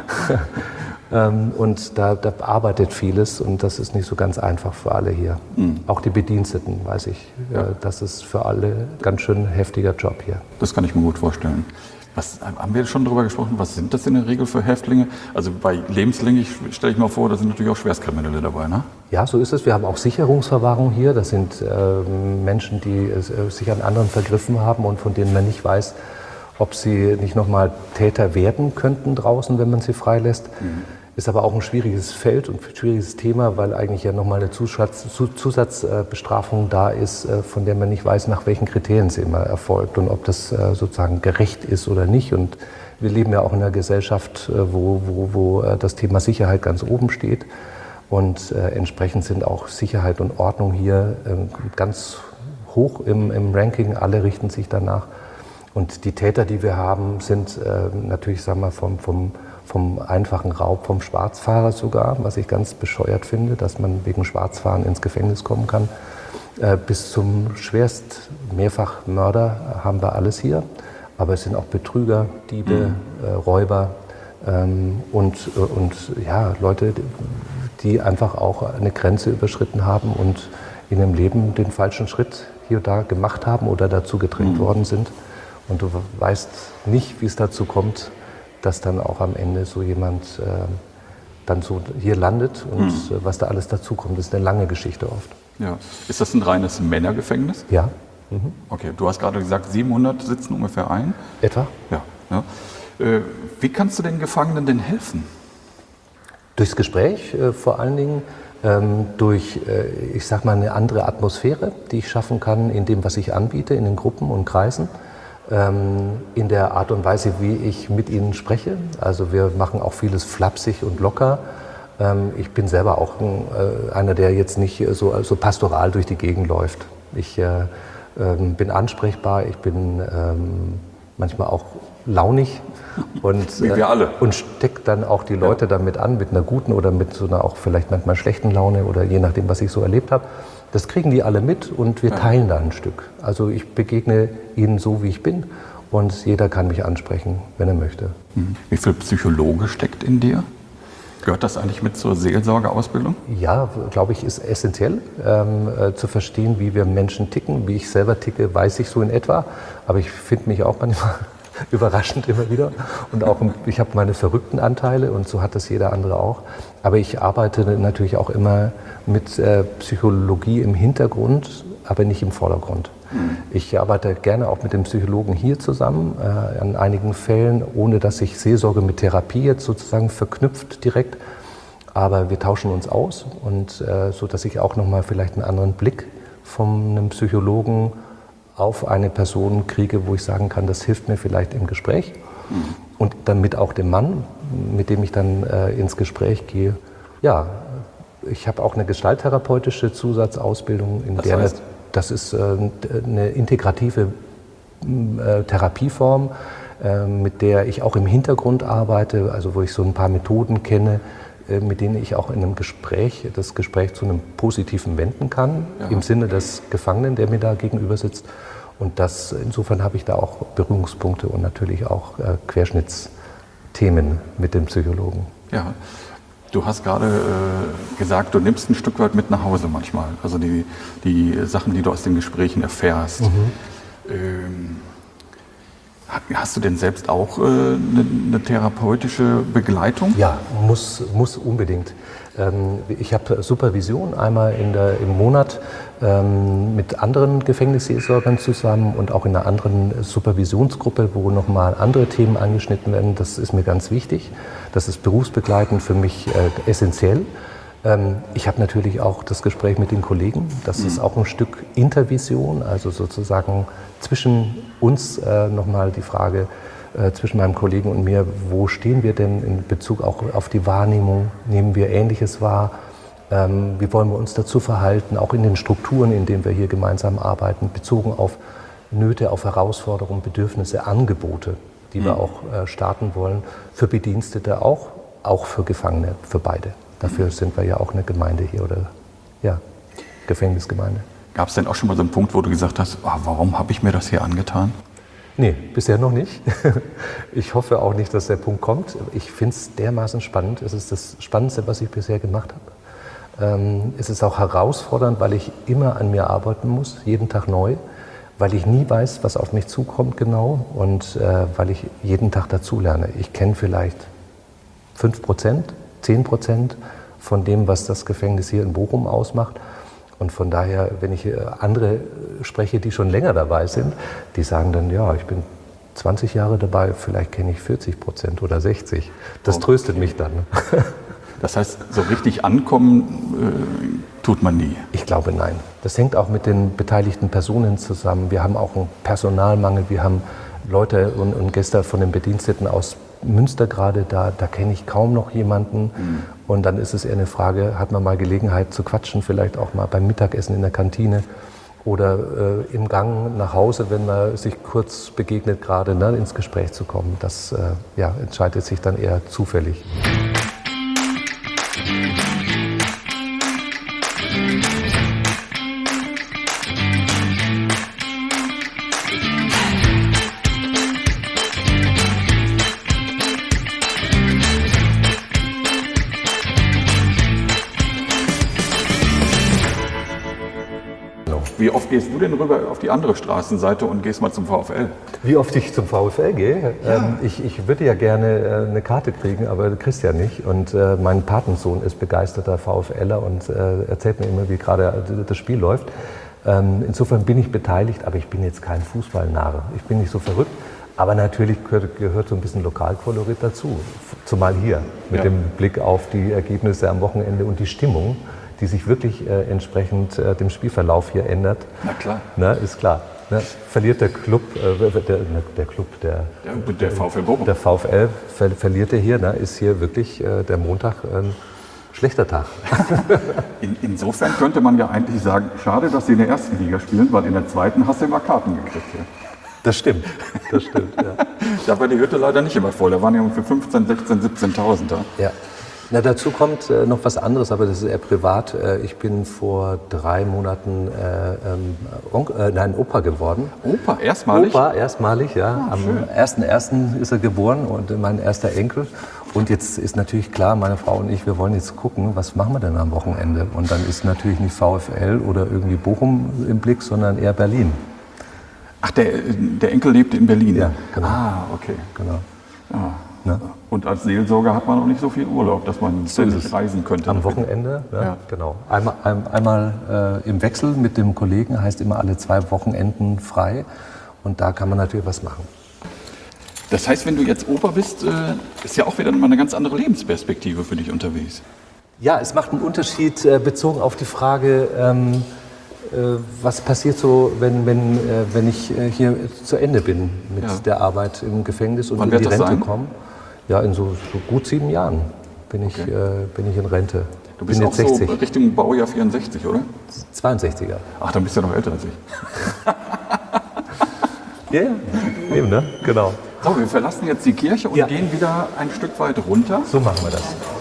Und da, da arbeitet vieles und das ist nicht so ganz einfach für alle hier. Mhm. Auch die Bediensteten, weiß ich. Ja. Das ist für alle ganz schön heftiger Job hier. Das kann ich mir gut vorstellen. Was, haben wir schon darüber gesprochen, was sind das in der Regel für Häftlinge? Also bei lebenslänglich stelle ich mir vor, da sind natürlich auch Schwerstkriminelle dabei, ne? Ja, so ist es. Wir haben auch Sicherungsverwahrung hier. Das sind äh, Menschen, die äh, sich an anderen vergriffen haben und von denen man nicht weiß, ob sie nicht nochmal Täter werden könnten draußen, wenn man sie freilässt. Mhm. Ist aber auch ein schwieriges Feld und ein schwieriges Thema, weil eigentlich ja nochmal eine Zusatz, Zusatzbestrafung da ist, von der man nicht weiß, nach welchen Kriterien sie immer erfolgt und ob das sozusagen gerecht ist oder nicht. Und wir leben ja auch in einer Gesellschaft, wo, wo, wo das Thema Sicherheit ganz oben steht. Und entsprechend sind auch Sicherheit und Ordnung hier ganz hoch im, im Ranking. Alle richten sich danach. Und die Täter, die wir haben, sind natürlich, sagen wir, vom, vom vom einfachen Raub, vom Schwarzfahrer sogar, was ich ganz bescheuert finde, dass man wegen Schwarzfahren ins Gefängnis kommen kann, äh, bis zum schwerst Mehrfachmörder haben wir alles hier. Aber es sind auch Betrüger, Diebe, mhm. äh, Räuber ähm, und, äh, und ja, Leute, die einfach auch eine Grenze überschritten haben und in ihrem Leben den falschen Schritt hier und da gemacht haben oder dazu gedrängt mhm. worden sind. Und du weißt nicht, wie es dazu kommt, dass dann auch am Ende so jemand äh, dann so hier landet und mhm. äh, was da alles dazu kommt, ist eine lange Geschichte oft. Ja. Ist das ein reines Männergefängnis? Ja. Mhm. Okay, du hast gerade gesagt, siebenhundert sitzen ungefähr ein. Etwa? Ja. ja. Äh, wie kannst du den Gefangenen denn helfen? Durchs Gespräch äh, vor allen Dingen, ähm, durch, äh, ich sag mal, eine andere Atmosphäre, die ich schaffen kann in dem, was ich anbiete, in den Gruppen und Kreisen. In der Art und Weise, wie ich mit ihnen spreche. Also wir machen auch vieles flapsig und locker. Ich bin selber auch einer, der jetzt nicht so, so pastoral durch die Gegend läuft. Ich äh, bin ansprechbar, ich bin ähm, manchmal auch launig und, wie wir alle. und stecke dann auch die Leute ja. damit an, mit einer guten oder mit so einer auch vielleicht manchmal schlechten Laune oder je nachdem, was ich so erlebt habe. Das kriegen die alle mit und wir teilen da ein Stück. Also ich begegne ihnen so, wie ich bin und jeder kann mich ansprechen, wenn er möchte. Wie viel Psychologe steckt in dir? Gehört das eigentlich mit zur Seelsorgeausbildung? Ja, glaube ich, ist essentiell, ähm, äh, zu verstehen, wie wir Menschen ticken. Wie ich selber ticke, weiß ich so in etwa, aber ich finde mich auch manchmal überraschend immer wieder. Und auch ich habe meine verrückten Anteile und so hat das jeder andere auch. Aber ich arbeite natürlich auch immer mit äh, Psychologie im Hintergrund, aber nicht im Vordergrund. Mhm. Ich arbeite gerne auch mit dem Psychologen hier zusammen, äh, an einigen Fällen, ohne dass sich Seelsorge mit Therapie jetzt sozusagen verknüpft direkt. Aber wir tauschen uns aus und äh, so, dass ich auch nochmal vielleicht einen anderen Blick von einem Psychologen auf eine Person kriege, wo ich sagen kann, das hilft mir vielleicht im Gespräch. Mhm. Und damit auch dem Mann, mit dem ich dann äh, ins Gespräch gehe. Ja, ich habe auch eine gestalttherapeutische Zusatzausbildung, in das der heißt? Das ist äh, eine integrative äh, Therapieform, äh, mit der ich auch im Hintergrund arbeite, also wo ich so ein paar Methoden kenne, äh, mit denen ich auch in einem Gespräch, das Gespräch zu einem Positiven wenden kann, ja. im Sinne des Gefangenen, der mir da gegenüber sitzt. Und das, insofern habe ich da auch Berührungspunkte und natürlich auch äh, Querschnittsthemen mit dem Psychologen. Ja. Du hast gerade äh, gesagt, du nimmst ein Stück weit mit nach Hause manchmal. Also die, die Sachen, die du aus den Gesprächen erfährst. Mhm. Ähm, hast du denn selbst auch äh, eine, eine therapeutische Begleitung? Ja, muss, muss unbedingt. Ähm, ich habe Supervision einmal in der, im Monat ähm, mit anderen Gefängnisseelsorgern zusammen und auch in einer anderen Supervisionsgruppe, wo nochmal andere Themen angeschnitten werden. Das ist mir ganz wichtig. Das ist berufsbegleitend für mich äh, essentiell. Ähm, ich habe natürlich auch das Gespräch mit den Kollegen. Das mhm. ist auch ein Stück Intervision, also sozusagen zwischen uns äh, nochmal die Frage, äh, zwischen meinem Kollegen und mir, wo stehen wir denn in Bezug auch auf die Wahrnehmung? Nehmen wir Ähnliches wahr? Ähm, wie wollen wir uns dazu verhalten, auch in den Strukturen, in denen wir hier gemeinsam arbeiten, bezogen auf Nöte, auf Herausforderungen, Bedürfnisse, Angebote, die mhm. wir auch äh, starten wollen, für Bedienstete auch, auch für Gefangene, für beide. Dafür mhm. sind wir ja auch eine Gemeinde hier oder ja, Gefängnisgemeinde. Gab es denn auch schon mal so einen Punkt, wo du gesagt hast, oh, warum habe ich mir das hier angetan? Nee, bisher noch nicht. Ich hoffe auch nicht, dass der Punkt kommt. Ich finde es dermaßen spannend. Es ist das Spannendste, was ich bisher gemacht habe. Ähm, es ist auch herausfordernd, weil ich immer an mir arbeiten muss, jeden Tag neu, weil ich nie weiß, was auf mich zukommt genau und äh, weil ich jeden Tag dazulerne. Ich kenne vielleicht fünf Prozent, zehn Prozent von dem, was das Gefängnis hier in Bochum ausmacht. Und von daher, wenn ich andere spreche, die schon länger dabei sind, die sagen dann, ja, ich bin zwanzig Jahre dabei, vielleicht kenne ich vierzig Prozent oder sechzig. Das okay. tröstet mich dann. Das heißt, so richtig ankommen äh, tut man nie? Ich glaube, nein. Das hängt auch mit den beteiligten Personen zusammen. Wir haben auch einen Personalmangel. Wir haben Leute und, und Gäste von den Bediensteten aus Münster gerade da, da kenne ich kaum noch jemanden. Mhm. Und dann ist es eher eine Frage, hat man mal Gelegenheit zu quatschen, vielleicht auch mal beim Mittagessen in der Kantine oder äh, im Gang nach Hause, wenn man sich kurz begegnet, gerade ne, ins Gespräch zu kommen. Das äh, ja, entscheidet sich dann eher zufällig. Wie oft gehst du denn rüber auf die andere Straßenseite und gehst mal zum VfL? Wie oft ich zum VfL gehe? Ja. Ähm, ich, ich würde ja gerne äh, eine Karte kriegen, aber du kriegst ja nicht. Und äh, mein Patensohn ist begeisterter VfLer und äh, erzählt mir immer, wie gerade das Spiel läuft. Ähm, insofern bin ich beteiligt, aber ich bin jetzt kein Fußballnarr. Ich bin nicht so verrückt. Aber natürlich gehört, gehört so ein bisschen Lokalkolorit dazu. Zumal hier, mit ja. dem Blick auf die Ergebnisse am Wochenende und die Stimmung, die sich wirklich äh, entsprechend äh, dem Spielverlauf hier ändert. Na klar. Ne, ist klar. Ne, verliert der Club, äh, der, der Club, der, der, der VfL Bochum. Der VfL ver, verliert er hier, ne, ist hier wirklich äh, der Montag ein schlechter Tag. In, insofern könnte man ja eigentlich sagen, schade, dass sie in der ersten Liga spielen, weil in der zweiten hast du immer Karten gekriegt hier. Das stimmt, das stimmt, ja. Da war die Hütte leider nicht immer voll, da waren ja für fünfzehn, sechzehn, siebzehntausend da. Ja. Na, dazu kommt äh, noch was anderes, aber das ist eher privat. Äh, ich bin vor drei Monaten äh, ähm, Onk, äh, nein, Opa geworden. Opa, erstmalig? Opa, erstmalig, ja. Ah, Am ersten ersten ist er geboren und mein erster Enkel. Und jetzt ist natürlich klar, meine Frau und ich, wir wollen jetzt gucken, was machen wir denn am Wochenende? Und dann ist natürlich nicht VfL oder irgendwie Bochum im Blick, sondern eher Berlin. Ach, der, der Enkel lebt in Berlin? Ja, genau. Ah, okay. Genau. Ja. Ne? Und als Seelsorger hat man auch nicht so viel Urlaub, dass man so ständig reisen könnte. Am Wochenende, ja, ja. genau. Einmal, ein, einmal äh, im Wechsel mit dem Kollegen, heißt immer alle zwei Wochenenden frei. Und da kann man natürlich was machen. Das heißt, wenn du jetzt Opa bist, äh, ist ja auch wieder mal eine ganz andere Lebensperspektive für dich unterwegs. Ja, es macht einen Unterschied äh, bezogen auf die Frage, ähm, äh, was passiert so, wenn, wenn, äh, wenn ich äh, hier zu Ende bin mit ja. der Arbeit im Gefängnis und Wann in die wird das Rente sein? komme. Ja, in so, so gut sieben Jahren bin ich, okay. äh, bin ich in Rente. Du bist bin auch jetzt sechzig. So Richtung Baujahr vierundsechzig, oder? zweiundsechziger. Ach, dann bist du ja noch älter als ich. Ja, yeah, eben, ne? Genau. So, wir verlassen jetzt die Kirche und ja. gehen wieder ein Stück weit runter. So machen wir das.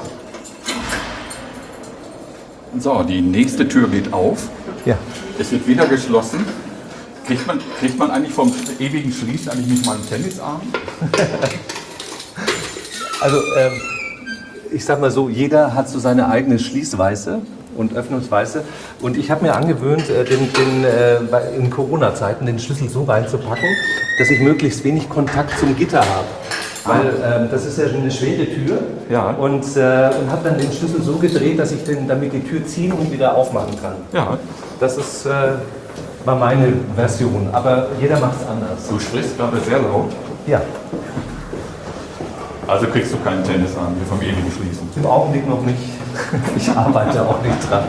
So, die nächste Tür geht auf. Ja. Es wird wieder geschlossen. Kriegt man, kriegt man eigentlich vom ewigen Schließen eigentlich nicht mal einen Tennisarm? Also, ähm, ich sag mal so, jeder hat so seine eigene Schließweise und Öffnungsweise. Und ich habe mir angewöhnt, äh, den, den, äh, bei- in Corona-Zeiten den Schlüssel so reinzupacken, dass ich möglichst wenig Kontakt zum Gitter habe. Weil ähm, das ist ja eine schwere Tür. Ja. Und, äh, und habe dann den Schlüssel so gedreht, dass ich den, damit die Tür ziehen und wieder aufmachen kann. Ja, Das ist, äh, war meine Version, aber jeder macht es anders. du sprichst gerade sehr laut. Ja, Also kriegst du keinen Tennisarm hier vom ewigen Schließen. im Augenblick noch nicht. Ich arbeite auch nicht dran.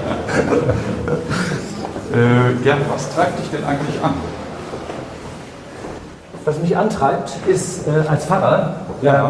Äh, Gerd, was treibt dich denn eigentlich an? Was mich antreibt, ist äh, als Pfarrer Ja. ähm,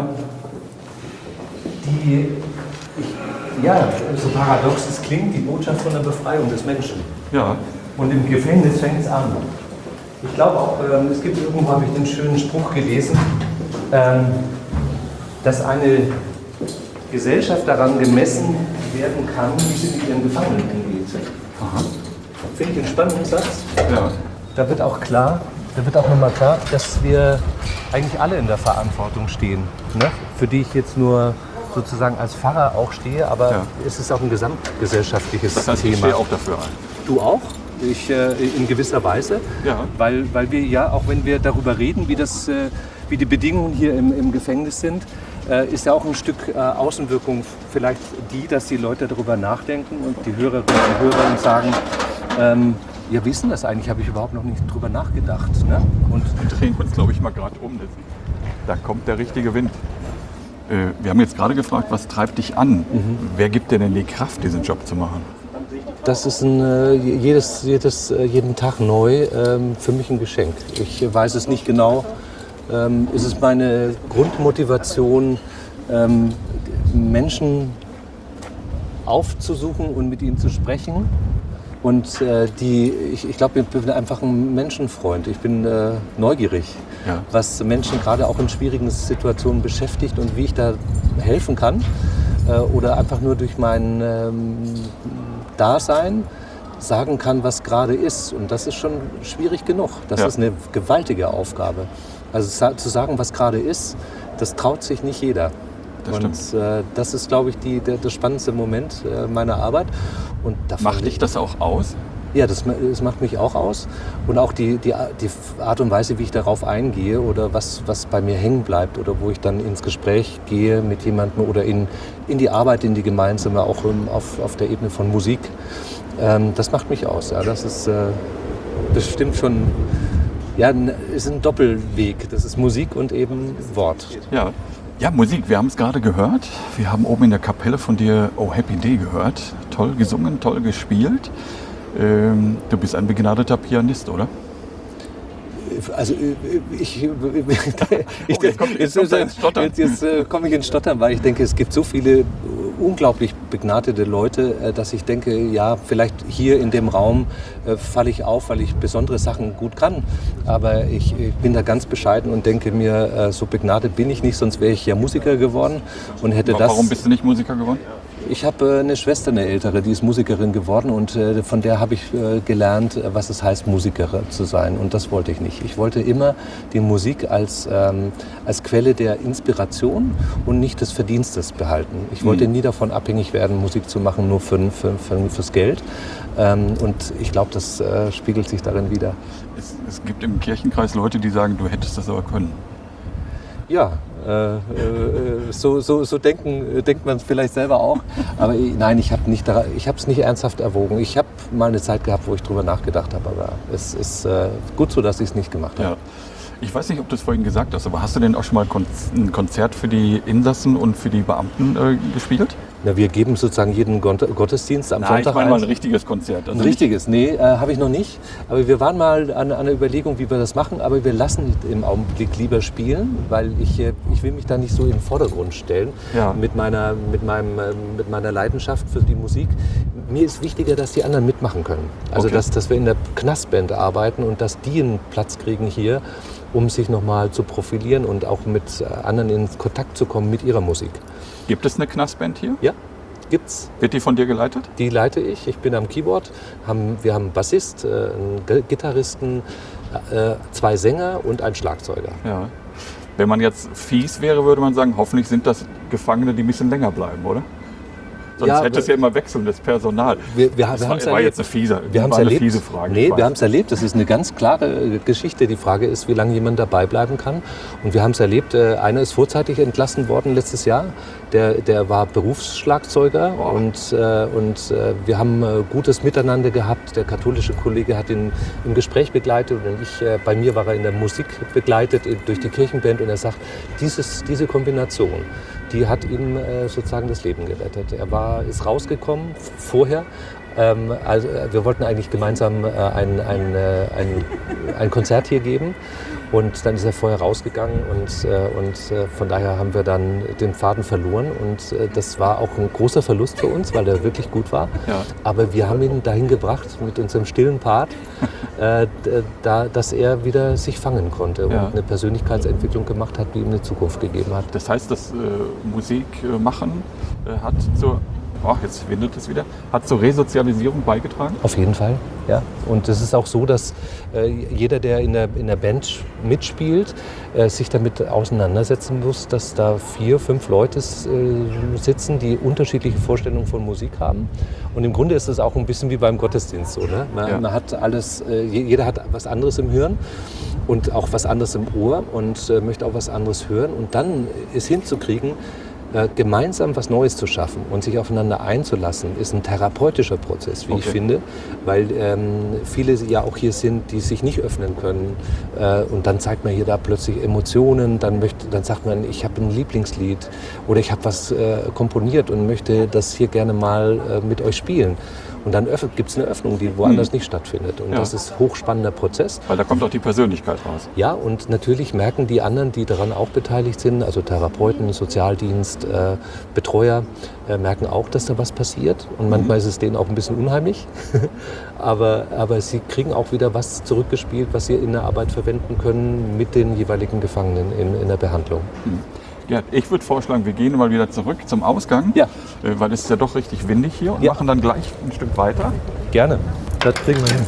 die, ich, ja, so paradox es klingt, die Botschaft von der Befreiung des Menschen. Ja, Und im Gefängnis fängt es an. Ich glaube auch, ähm, es gibt irgendwo, habe ich den schönen Spruch gelesen, ähm, dass eine Gesellschaft daran gemessen werden kann, wie sie mit ihren Gefangenen umgeht. Finde ich einen spannenden Satz. ja, Da wird auch klar, da wird auch nochmal klar, dass wir eigentlich alle in der Verantwortung stehen, ne? Für die ich jetzt nur sozusagen als Pfarrer auch stehe, aber Ja. es ist auch ein gesamtgesellschaftliches das heißt, ich Thema. stehe auch dafür ein. Du auch? Ich äh, in gewisser Weise, Ja. weil, weil wir ja, auch wenn wir darüber reden, wie, das, äh, wie die Bedingungen hier im, im Gefängnis sind, äh, ist ja auch ein Stück äh, Außenwirkung vielleicht die, dass die Leute darüber nachdenken und die Hörerinnen und Hörer und sagen, ähm, ja, wie ist denn das eigentlich? Habe ich überhaupt noch nicht drüber nachgedacht. Ne? Und Wir drehen uns, glaube ich, mal gerade um. Da kommt der richtige Wind. Äh, wir haben jetzt gerade gefragt, was treibt dich an? Wer gibt dir denn die Kraft, diesen Job zu machen? das ist ein, äh, jedes, jedes, äh, jeden Tag neu ähm, für mich ein Geschenk. Ich weiß es nicht genau. Ähm, ist es meine Grundmotivation, ähm, Menschen aufzusuchen und mit ihnen zu sprechen. Und äh, die, ich, ich glaube, ich bin einfach ein Menschenfreund. Ich bin äh, neugierig, Ja. was Menschen gerade auch in schwierigen Situationen beschäftigt und wie ich da helfen kann. Äh, oder einfach nur durch mein ähm, Dasein sagen kann, was gerade ist. Und das ist schon schwierig genug. Das Ja. ist eine gewaltige Aufgabe. Also sa- zu sagen, was gerade ist, das traut sich nicht jeder. Das und äh, das ist, glaube ich, die, der, der spannendste Moment äh, meiner Arbeit. Und davon Macht dich das auch aus? Ja, das, das macht mich auch aus. Und auch die, die, die Art und Weise, wie ich darauf eingehe oder was, was bei mir hängen bleibt oder wo ich dann ins Gespräch gehe mit jemandem oder in, in die Arbeit, in die gemeinsame, auch um, auf, auf der Ebene von Musik. Ähm, das macht mich aus. Ja. Das ist äh, bestimmt schon, ja, n- ist ein Doppelweg. Das ist Musik und eben Wort. Ja. Ja, Musik, wir haben es gerade gehört. Wir haben oben in der Kapelle von dir Oh Happy Day gehört. Toll gesungen, toll gespielt. Ähm, du bist ein begnadeter Pianist, oder? Also ich, ich, Oh, jetzt kommt- jetzt kommt er ins Stottern. Jetzt, jetzt äh, komme ich ins Stottern, weil ich denke, es gibt so viele unglaublich begnadete Leute, äh, dass ich denke, ja, vielleicht hier in dem Raum äh, falle ich auf, weil ich besondere Sachen gut kann. Aber ich, ich bin da ganz bescheiden und denke mir, äh, so begnadet bin ich nicht, sonst wäre ich ja Musiker geworden und hätte das. Warum bist du nicht Musiker geworden? Ich habe äh, eine Schwester, eine ältere, die ist Musikerin geworden und äh, von der habe ich äh, gelernt, äh, was es heißt, Musiker zu sein. Und das wollte ich nicht. Ich wollte immer die Musik als, ähm, als Quelle der Inspiration und nicht des Verdienstes behalten. Ich wollte Mhm. nie davon abhängig werden, Musik zu machen, nur für, für, für, fürs Geld. Ähm, und ich glaube, das äh, spiegelt sich darin wider. Es, es gibt im Kirchenkreis Leute, die sagen, du hättest das aber können. Ja, äh, äh, so, so, so denken, denkt man vielleicht selber auch. Aber ich, nein, ich habe nicht, dara- ich habe es nicht ernsthaft erwogen. Ich habe mal eine Zeit gehabt, wo ich drüber nachgedacht habe, aber es ist äh, gut so, dass ich es nicht gemacht habe. Ja. Ich weiß nicht, ob du es vorhin gesagt hast, aber hast du denn auch schon mal Kon- ein Konzert für die Insassen und für die Beamten äh, gespielt? Na, wir geben sozusagen jeden Gon- Gottesdienst am Nein, Sonntag ich meine mal ein eins. richtiges Konzert. Also Ein richtiges, nee, äh, habe ich noch nicht. Aber wir waren mal an, an der Überlegung, wie wir das machen. Aber wir lassen im Augenblick lieber spielen, weil ich, äh, ich will mich da nicht so in den Vordergrund stellen Ja. mit, meiner, mit, meinem, äh, mit meiner Leidenschaft für die Musik. Mir ist wichtiger, dass die anderen mitmachen können. Also Okay. dass, dass wir in der Knastband arbeiten und dass die einen Platz kriegen hier, um sich nochmal zu profilieren und auch mit äh, anderen in Kontakt zu kommen mit ihrer Musik. Gibt es eine Knastband hier? Ja, gibt's. Wird die von dir geleitet? Die leite ich. Ich bin am Keyboard. Haben, wir haben einen Bassist, äh, einen G- Gitarristen, äh, zwei Sänger und einen Schlagzeuger. Ja. Wenn man jetzt fies wäre, würde man sagen, hoffentlich sind das Gefangene, die ein bisschen länger bleiben, oder? Sonst Ja, hätte es ja immer wechselndes Personal. Wir, wir, das wir war, haben's war erlebt. jetzt eine fiese, Wir haben's war eine erlebt. fiese Frage. Nee, ich wir weiß. haben es erlebt. Das ist eine ganz klare äh, Geschichte. Die Frage ist, wie lange jemand dabei bleiben kann. Und wir haben es erlebt. Äh, einer ist vorzeitig entlassen worden letztes Jahr. Der, der war Berufsschlagzeuger. Wow. Und, äh, und äh, wir haben äh, gutes Miteinander gehabt. Der katholische Kollege hat ihn im Gespräch begleitet. Und ich, äh, bei mir war er in der Musik begleitet äh, durch die Kirchenband. Und er sagt, dieses, diese Kombination, die hat ihm äh, sozusagen das Leben gerettet. Er war, ist rausgekommen vorher. Ähm, also, äh, wir wollten eigentlich gemeinsam äh, ein, ein, äh, ein, ein Konzert hier geben. Und dann ist er vorher rausgegangen und, äh, und äh, von daher haben wir dann den Faden verloren. Und äh, das war auch ein großer Verlust für uns, weil er wirklich gut war. Ja. Aber wir haben ihn dahin gebracht mit unserem stillen Part, äh, d- da, dass er wieder sich fangen konnte Ja. und eine Persönlichkeitsentwicklung gemacht hat, die ihm eine Zukunft gegeben hat. Das heißt, das äh, Musikmachen äh, hat zur, oh, jetzt windet es wieder, hat zur Resozialisierung beigetragen? Auf jeden Fall, ja. Und es ist auch so, dass äh, jeder, der in der, in der Band mitspielt, äh, sich damit auseinandersetzen muss, dass da vier, fünf Leute äh, sitzen, die unterschiedliche Vorstellungen von Musik haben. Und im Grunde ist es auch ein bisschen wie beim Gottesdienst so. Ne? Man, Ja. man hat alles, äh, jeder hat was anderes im Hirn und auch was anderes im Ohr und äh, möchte auch was anderes hören. Und dann es hinzukriegen, äh, gemeinsam was Neues zu schaffen und sich aufeinander einzulassen, ist ein therapeutischer Prozess, wie ich Okay. finde, weil ähm, viele ja auch hier sind, die sich nicht öffnen können äh, und dann zeigt man hier da plötzlich Emotionen, dann, möchte, dann sagt man, ich habe ein Lieblingslied oder ich habe was äh, komponiert und möchte das hier gerne mal äh, mit euch spielen. Und dann gibt es eine Öffnung, die woanders nicht stattfindet. Und Ja. das ist ein hochspannender Prozess. Weil da kommt auch die Persönlichkeit raus. Ja, und natürlich merken die anderen, die daran auch beteiligt sind, also Therapeuten, Sozialdienst, äh, Betreuer, äh, merken auch, dass da was passiert. Und manchmal ist es denen auch ein bisschen unheimlich. aber, aber sie kriegen auch wieder was zurückgespielt, was sie in der Arbeit verwenden können mit den jeweiligen Gefangenen in, in der Behandlung. Ja, ich würde vorschlagen, wir gehen mal wieder zurück zum Ausgang, Ja. äh, weil es ist ja doch richtig windig hier und Ja. machen dann gleich ein Stück weiter. Gerne. Das kriegen wir hin.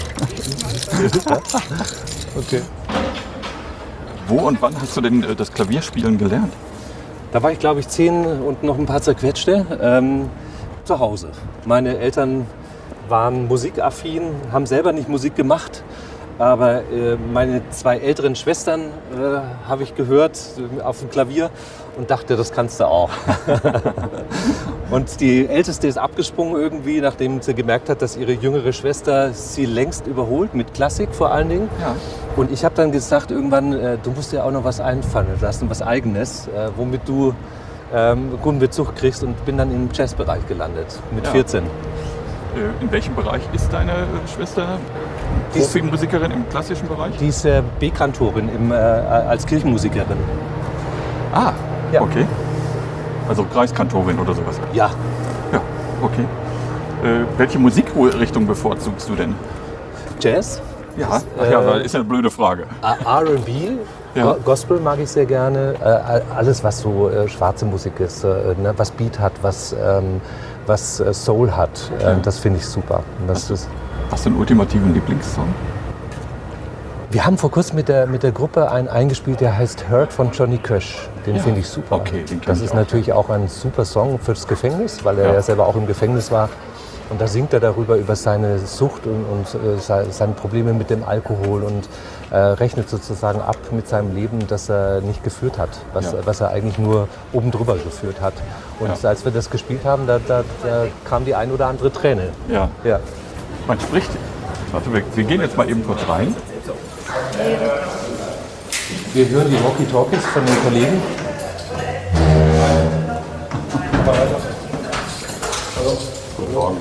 Okay. Wo und wann hast du denn äh, das Klavierspielen gelernt? Da war ich, glaube ich, zehn und noch ein paar zerquetschte ähm, zu Hause. Meine Eltern waren musikaffin, haben selber nicht Musik gemacht. Aber äh, meine zwei älteren Schwestern äh, habe ich gehört äh, auf dem Klavier und dachte, das kannst du auch. Und die Älteste ist abgesprungen irgendwie, nachdem sie gemerkt hat, dass ihre jüngere Schwester sie längst überholt, mit Klassik vor allen Dingen. Ja. Und ich habe dann gesagt, irgendwann, äh, du musst dir auch noch was einfallen lassen, was Eigenes, äh, womit du ähm, guten Bezug kriegst und bin dann im Jazzbereich gelandet, mit Ja. vierzehn. Äh, in welchem Bereich ist deine äh, Schwester Die ist- Profimusikerin im klassischen Bereich? Die ist äh, B-Kantorin im, äh, als Kirchenmusikerin. Ah, Ja. okay. Also Kreiskantorin oder sowas. Ja, Ja, okay. Äh, welche Musikrichtung bevorzugst du denn? Jazz, Ja, Das, Ach ja, äh, das ist ja eine blöde Frage. R und B, Ja. Go- Gospel mag ich sehr gerne. Äh, alles, was so äh, schwarze Musik ist, äh, ne, was Beat hat, was, ähm, was äh, Soul hat, äh, Ja. das finde ich super. Und das ist, Hast du einen ultimativen Lieblingssong? wir haben vor kurzem mit der, mit der Gruppe einen eingespielt, der heißt Hurt von Johnny Cash. Den Ja. finde ich super. Okay, den kenn das ich ist auch. natürlich auch ein super Song fürs Gefängnis, weil er Ja. ja selber auch im Gefängnis war. Und da singt er darüber, über seine Sucht und, und äh, se- seine Probleme mit dem Alkohol und äh, rechnet sozusagen ab mit seinem Leben, das er nicht geführt hat, was, Ja. was er eigentlich nur oben drüber geführt hat. Und Ja. als wir das gespielt haben, da, da, da kam die ein oder andere Träne. Ja. Ja. Man spricht. Warte, wir, wir gehen jetzt mal eben kurz rein. Wir hören die Walkie-Talkies von den Kollegen. Guten Morgen.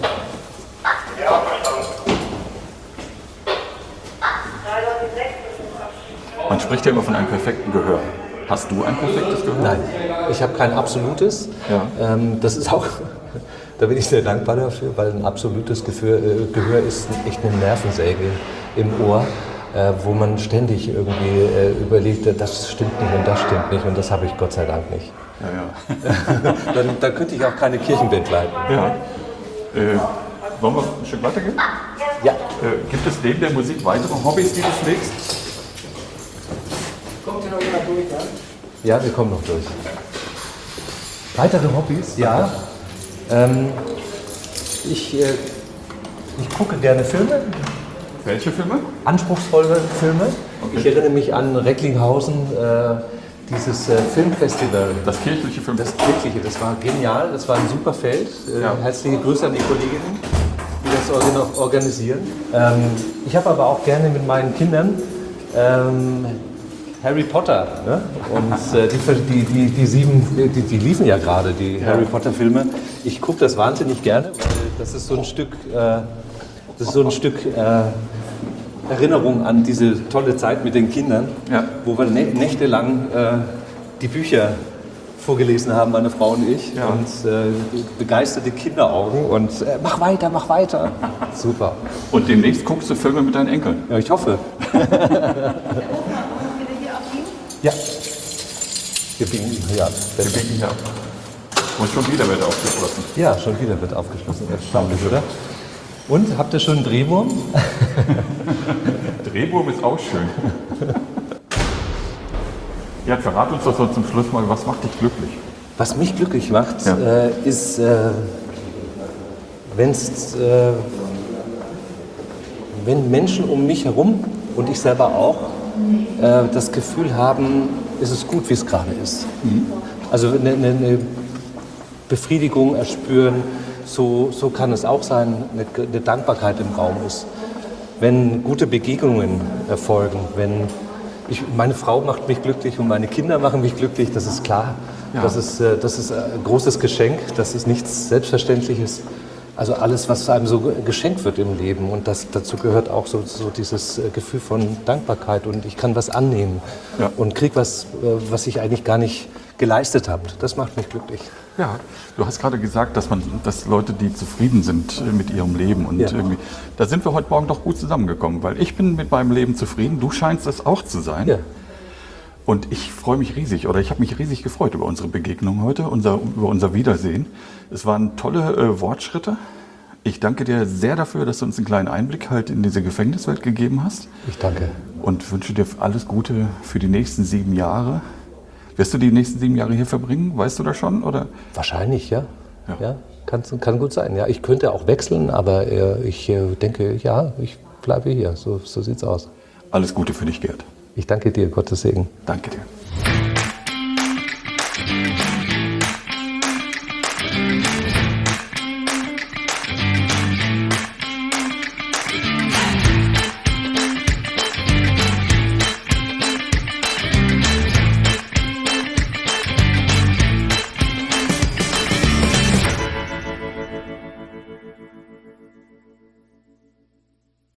Man spricht ja immer von einem perfekten Gehör. Hast du ein perfektes Gehör? Nein, ich habe kein absolutes. Ja. Ähm, das ist auch, da bin ich sehr dankbar dafür, weil ein absolutes Gehör, äh, Gehör ist echt eine Nervensäge im Ohr, äh, wo man ständig irgendwie äh, überlegt, das stimmt nicht und das stimmt nicht und das habe ich Gott sei Dank nicht. Ja, ja. Dann, dann könnte ich auch keine Kirchenband leiten. ja. Äh, wollen wir ein Stück weitergehen? Ja. Äh, gibt es neben der Musik weitere Hobbys, die du pflegst? Kommt hier noch jemand durch, ja? Ja, wir kommen noch durch. Weitere Hobbys? Ja. Ähm, ich, äh, ich gucke gerne Filme, Welche Filme? anspruchsvolle Filme. Okay. Ich erinnere mich an Recklinghausen, äh, dieses äh, Filmfestival. Das kirchliche Film. Das kirchliche, das war genial, das war ein super Feld. Äh, Ja. Herzliche Grüße an die Kolleginnen, die das organ- organisieren. Ähm, ich habe aber auch gerne mit meinen Kindern ähm, Harry Potter. Ne? Und äh, die, die, die, die sieben, die, die liefen ja gerade, die Harry Potter Filme. Ich gucke das wahnsinnig gerne, weil das ist so ein Stück, äh, das ist so ein Stück äh, Erinnerung an diese tolle Zeit mit den Kindern, Ja. wo wir nä nächtelang äh, die Bücher vorgelesen haben, meine Frau und ich, Ja. und äh, begeisterte Kinderaugen und äh, mach weiter, mach weiter. Super. Und demnächst guckst du Filme mit deinen Enkeln. Ja, ich hoffe. Ja. Wir biegen hier ab. Wir biegen hier ab. Und schon wieder wird aufgeschlossen. Ja, schon wieder wird aufgeschlossen. Erstaunlich, oder? Und, habt ihr schon einen Drehwurm? Drehwurm ist auch schön. Ja, verrat uns doch so zum Schluss mal, was macht dich glücklich? Was mich glücklich macht, Ja. äh, ist, äh, wenn's, äh, wenn Menschen um mich herum und ich selber auch äh, das Gefühl haben, es ist gut, wie es gerade ist. Also eine, eine, eine Befriedigung erspüren, so, so kann es auch sein, eine, eine Dankbarkeit im Raum ist. Wenn gute Begegnungen erfolgen, wenn ich, meine Frau macht mich glücklich und meine Kinder machen mich glücklich, das ist klar. Ja. Das ist, äh, das ist ein großes Geschenk, das ist nichts Selbstverständliches. Also alles, was einem so geschenkt wird im Leben, und das, dazu gehört auch so, so dieses äh, Gefühl von Dankbarkeit, und ich kann was annehmen Ja. und kriege was, äh, was ich eigentlich gar nicht geleistet habe. Das macht mich glücklich. Ja, du hast gerade gesagt, dass man, dass Leute, die zufrieden sind äh, mit ihrem Leben, und Ja. irgendwie, da sind wir heute Morgen doch gut zusammengekommen, weil ich bin mit meinem Leben zufrieden, du scheinst es auch zu sein. Ja. Und ich freue mich riesig, oder ich habe mich riesig gefreut über unsere Begegnung heute, unser, über unser Wiedersehen. Es waren tolle äh, Wortschritte. Ich danke dir sehr dafür, dass du uns einen kleinen Einblick halt in diese Gefängniswelt gegeben hast, Ich danke. und wünsche dir alles Gute für die nächsten sieben Jahre. Wirst du die nächsten sieben Jahre hier verbringen? Weißt du das schon? Oder? Wahrscheinlich, ja. Ja. Ja, kann, kann gut sein. Ja, ich könnte auch wechseln, aber äh, ich äh, denke, ja, ich bleibe hier. So, so sieht's aus. Alles Gute für dich, Gerd. Ich danke dir, Gottes Segen. Danke dir.